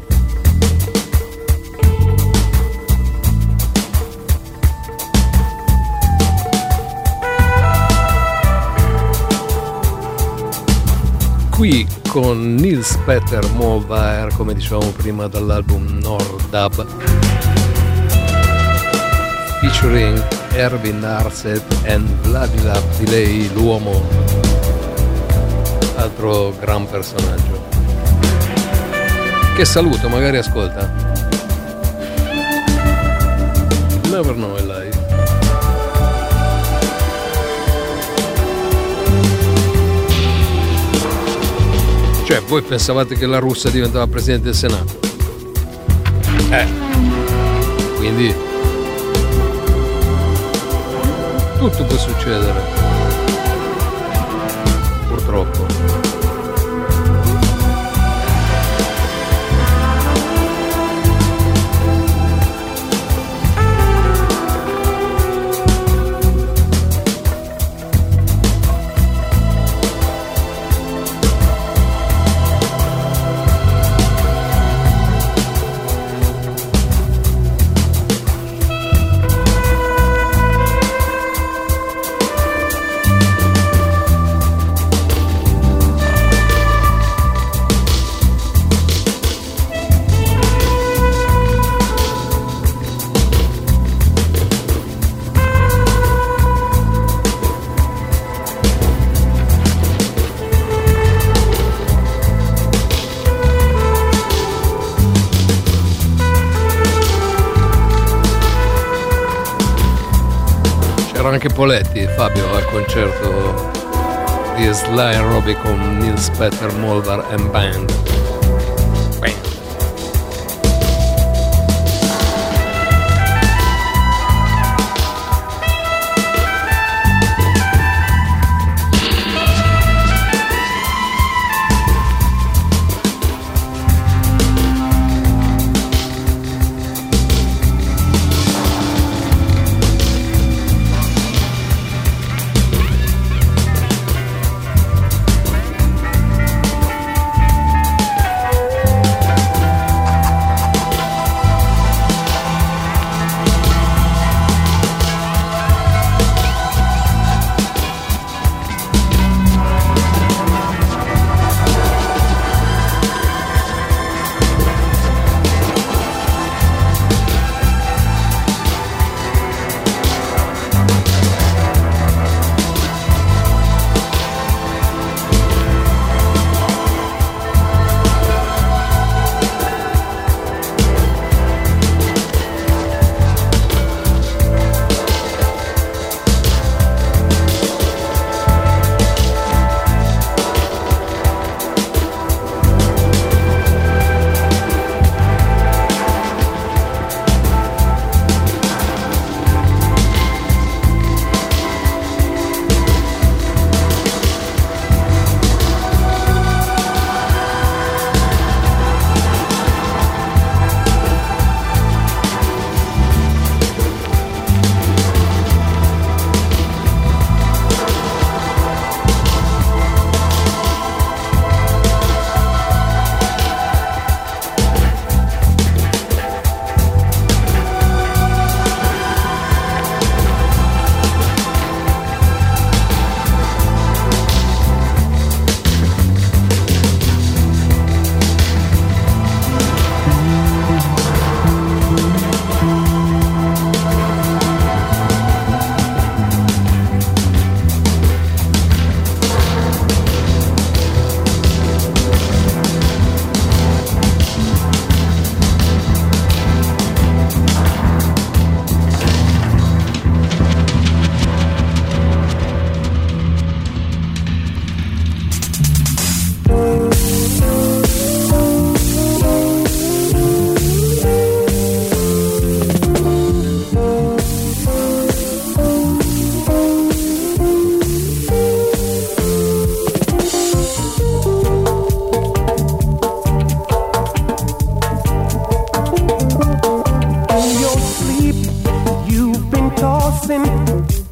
Qui con Niels Peter Molvær, come dicevamo prima, dall'album Nordab, featuring Erwin Arset e Vladislav Delay, l'uomo, altro gran personaggio, che saluto, magari ascolta. Never know in life. Cioè, voi pensavate che la russa diventava presidente del Senato? Eh, quindi tutto può succedere, purtroppo. Anche Poletti, Fabio, al concerto di Sly Robbie con Niels Peter Molvær and Band. Bang.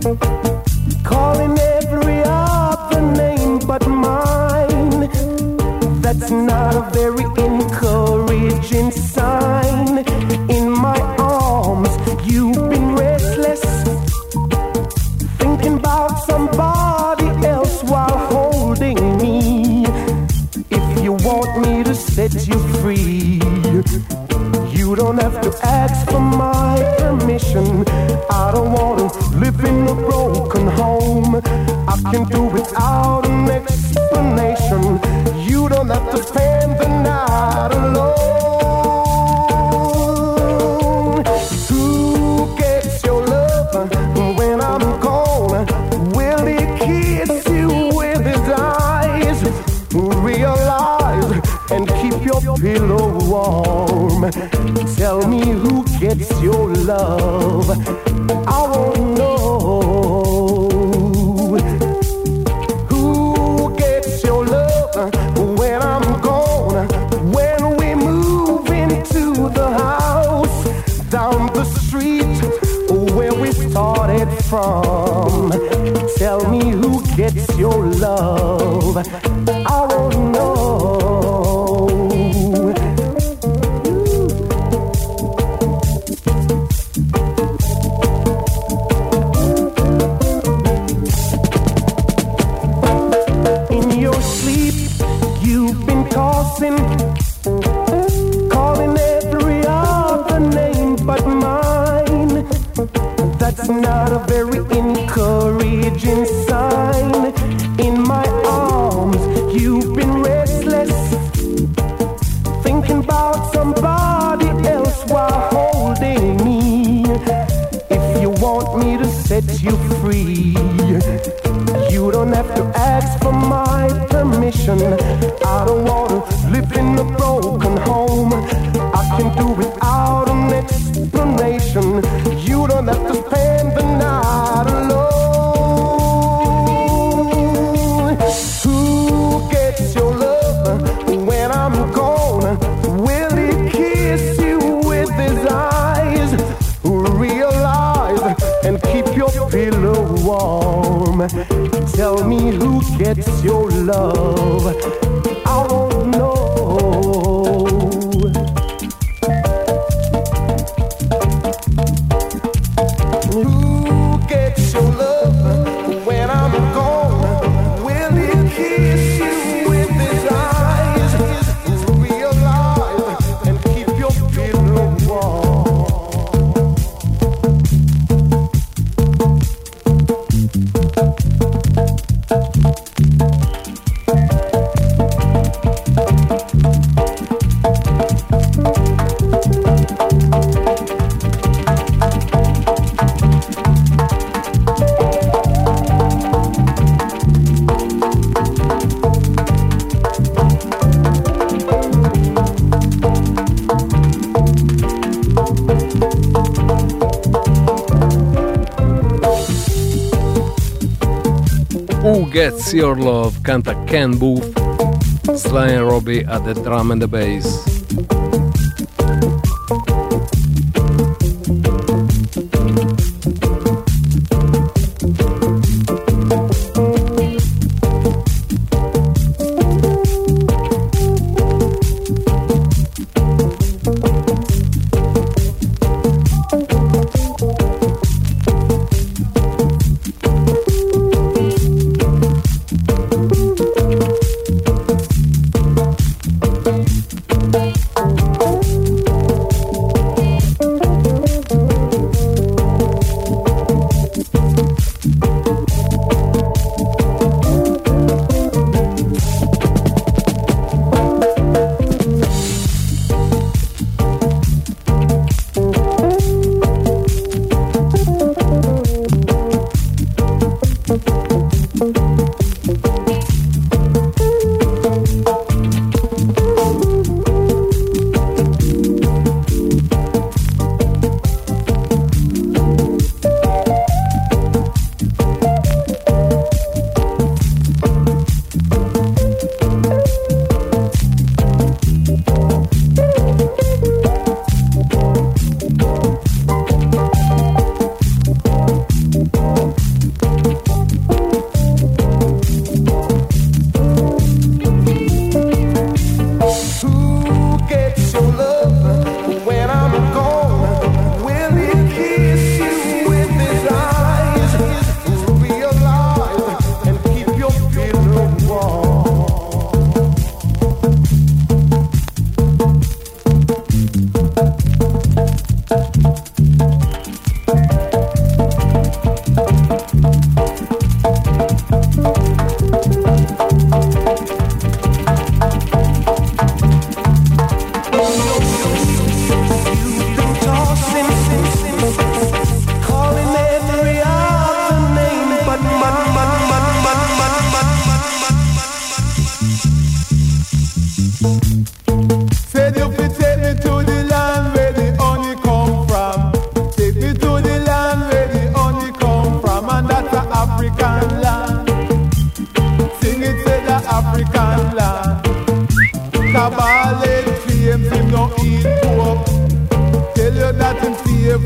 calling every other name but mine. That's not a very encouraging sign. In my arms, you've been restless, thinking about somebody else while holding me. If you want me to set you free, you don't have to ask for my permission. I don't want to live in a broken home. I can do without an explanation. You don't have to spend the night alone. Who gets your love when I'm gone? Will he kiss you with his eyes? Realize and keep your pillow warm. Tell me who gets your love. I won't know. Who gets your love when I'm gone? When we move into the house down the street where we started from. Tell me who gets your love. I won't know. Calling every other name but mine. That's not a very encouraging sign. In my arms, you've been restless, thinking about somebody else while holding me. If you want me to set you free, you don't have to ask for my permission. I don't want to live in a broken home. I can do without an explanation. You don't have to spend the night alone. Who gets your love when I'm gone? Will he kiss you with his eyes? Realize and keep your pillow warm. Tell me who gets your love. I won't know. Who gets your love when I'm gone? Will he kiss you with his eyes? Realize and keep your pillow warm. Who Gets Your Love canta Ken Booth, Sly and Robbie at the drum and the bass.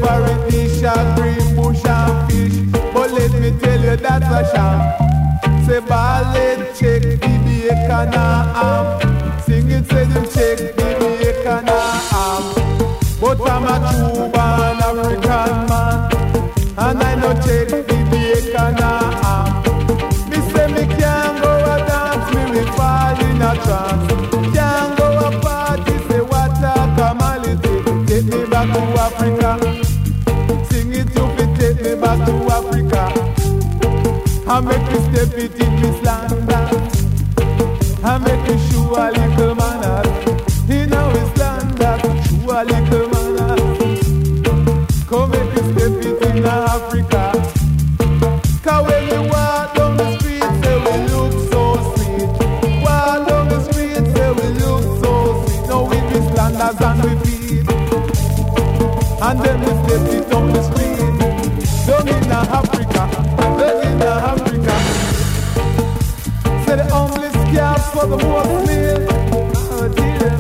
for it dish and green bush and fish. But let me tell you that's a sham. Say ballet check the bacon and ham. Sing it say them check the bacon and ham. But I'm a true born African man, and I know check the bacon and ham. Me say me can't go a dance, me we fall in a trance. Can't go a party, say what a calamity. Take me back to Africa. Sing it you fi take me back to Africa. I make me step it in this land dance. I make me show a little manners. In our land that show a little manners. Come make me step it in Africa. Cause when we walk down the street, say we look so sweet. Walk down the street, say we look so sweet. Now we kiss landers and we feed. And then we step it on the street. Down in Africa, down in Africa. Say the homeless calves for the most meal. Oh dear,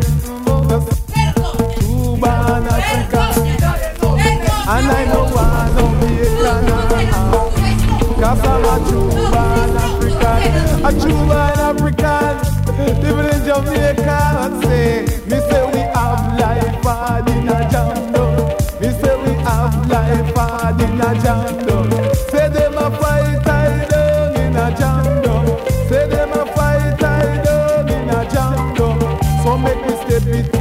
true born Africa. And I know one of the Ghana. Cause I'm a true born African. A true born African. Living in Jamaica. Say, me say we have life hard in a jungle. Me say we have life hard in a jungle. Say them a fight I down in a jungle. Say them a fight I down in a jungle. So make me step it.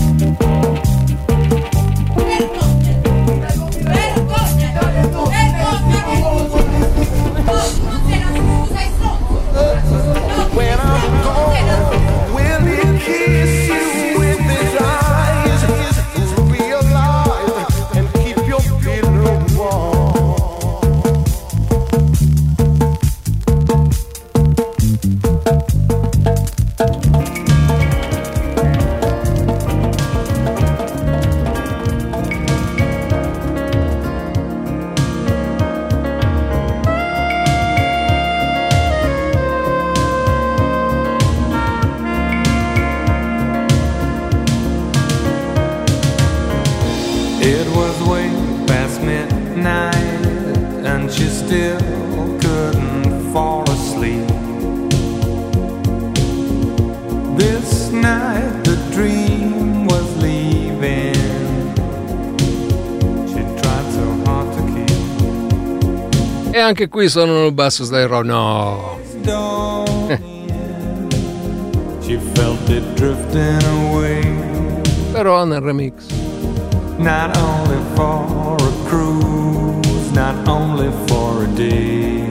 When I'm gone, will he kiss you with his eyes? Realize and keep your pillow warm. It was way past midnight and she still couldn't fall asleep. This night the dream was leaving. She tried so hard to keep. E anche qui sono il basso stereo, no. She felt it drifting away. Però nel remix. Not only for a cruise, not only for a day.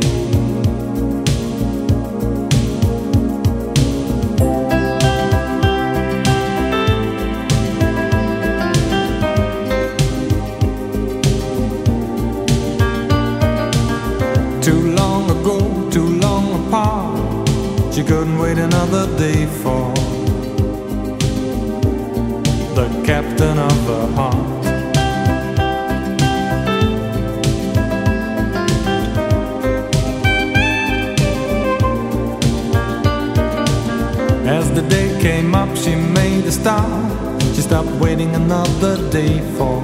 Too long ago, too long apart, she couldn't wait another day for the captain of her heart. As the day came up, she made a start. She stopped waiting another day for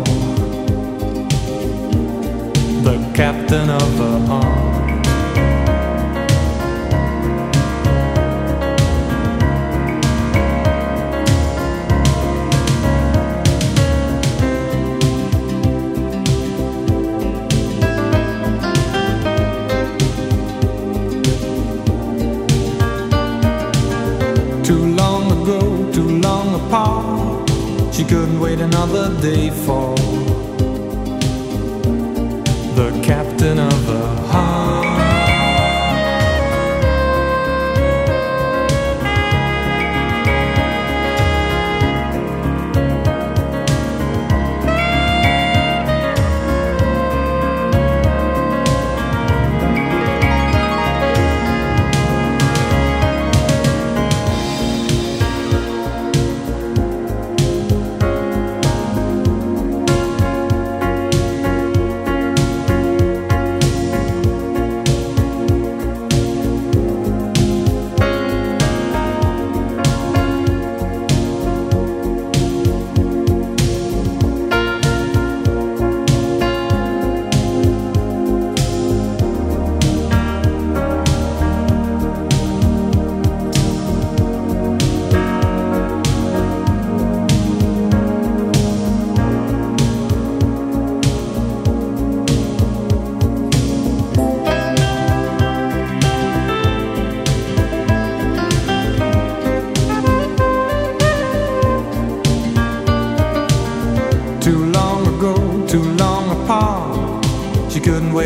the captain of her heart. She couldn't wait another day for the captain of her heart.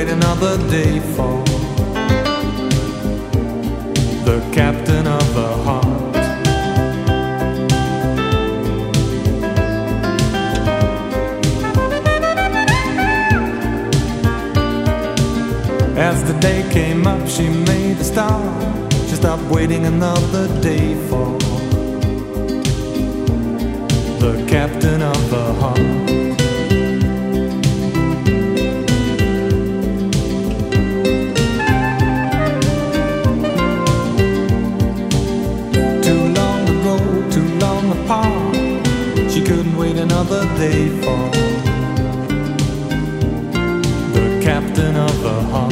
wait another day for the captain of the heart. As the day came up, she made a start. She stopped waiting another day for the captain of the heart. She couldn't wait another day for the captain of the heart.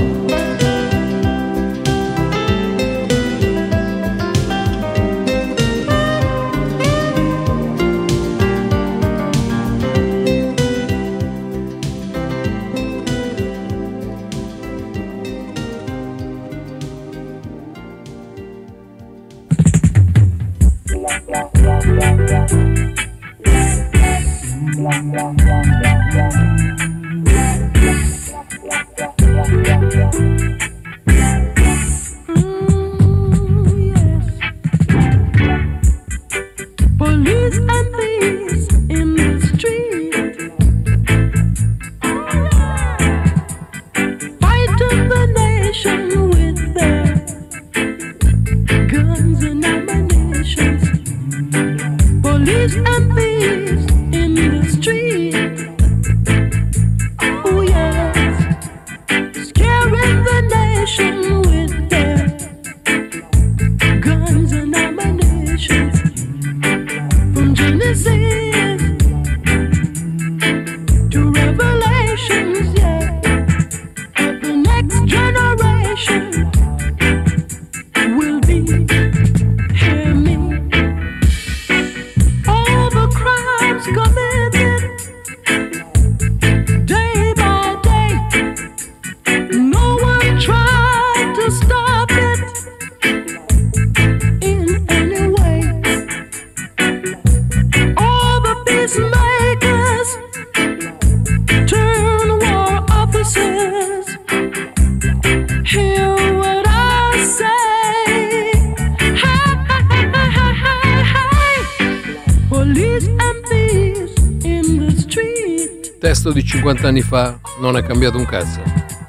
Testo di cinquanta anni fa, non è cambiato un cazzo.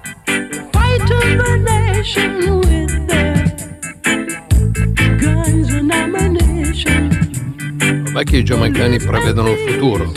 Vabbè che i giamaicani prevedono il futuro.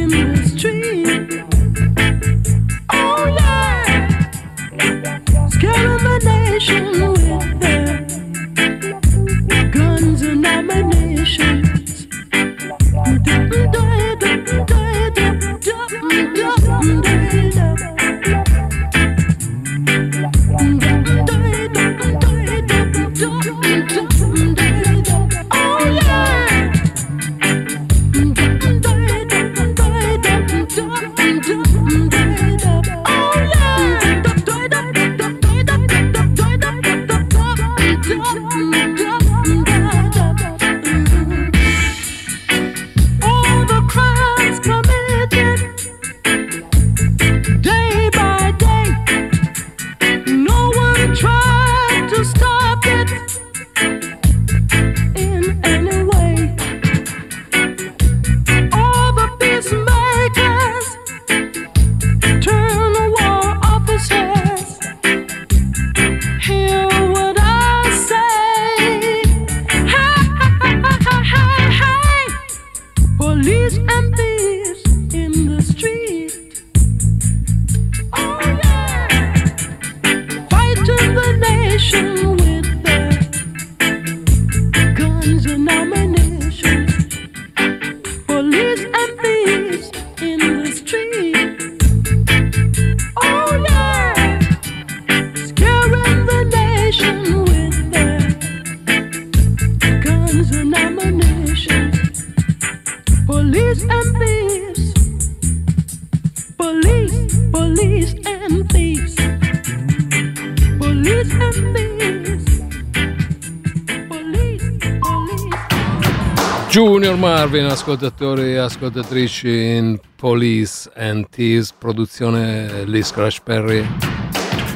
Junior Marvin, ascoltatori e ascoltatrici, in Police and Thieves, produzione Lee Scratch Perry.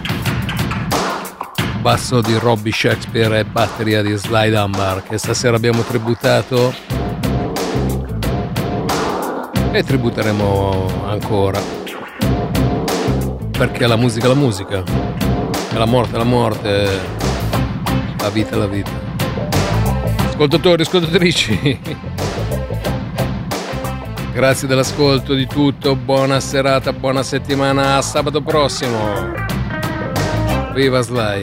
basso di Robbie Shakespeare e batteria di Sly Dunbar, che stasera abbiamo tributato e tributeremo ancora, perché la musica è la musica, e la morte è la morte, la vita è la vita. Ascoltatori, ascoltatrici, grazie dell'ascolto di tutto, buona serata, buona settimana, a sabato prossimo. Viva Sly!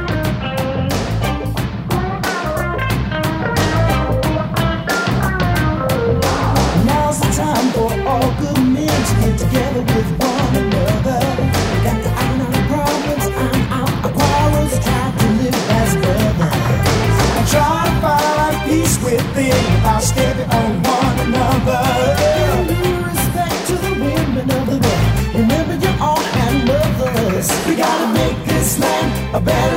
Now's the time for all good men to get together with one another. We got to iron out problems, iron out our quarrels, try to live as brothers. And try to find peace within our stepping on one another. Give respect to the women of the world. Remember you all had mothers. We gotta make this land a better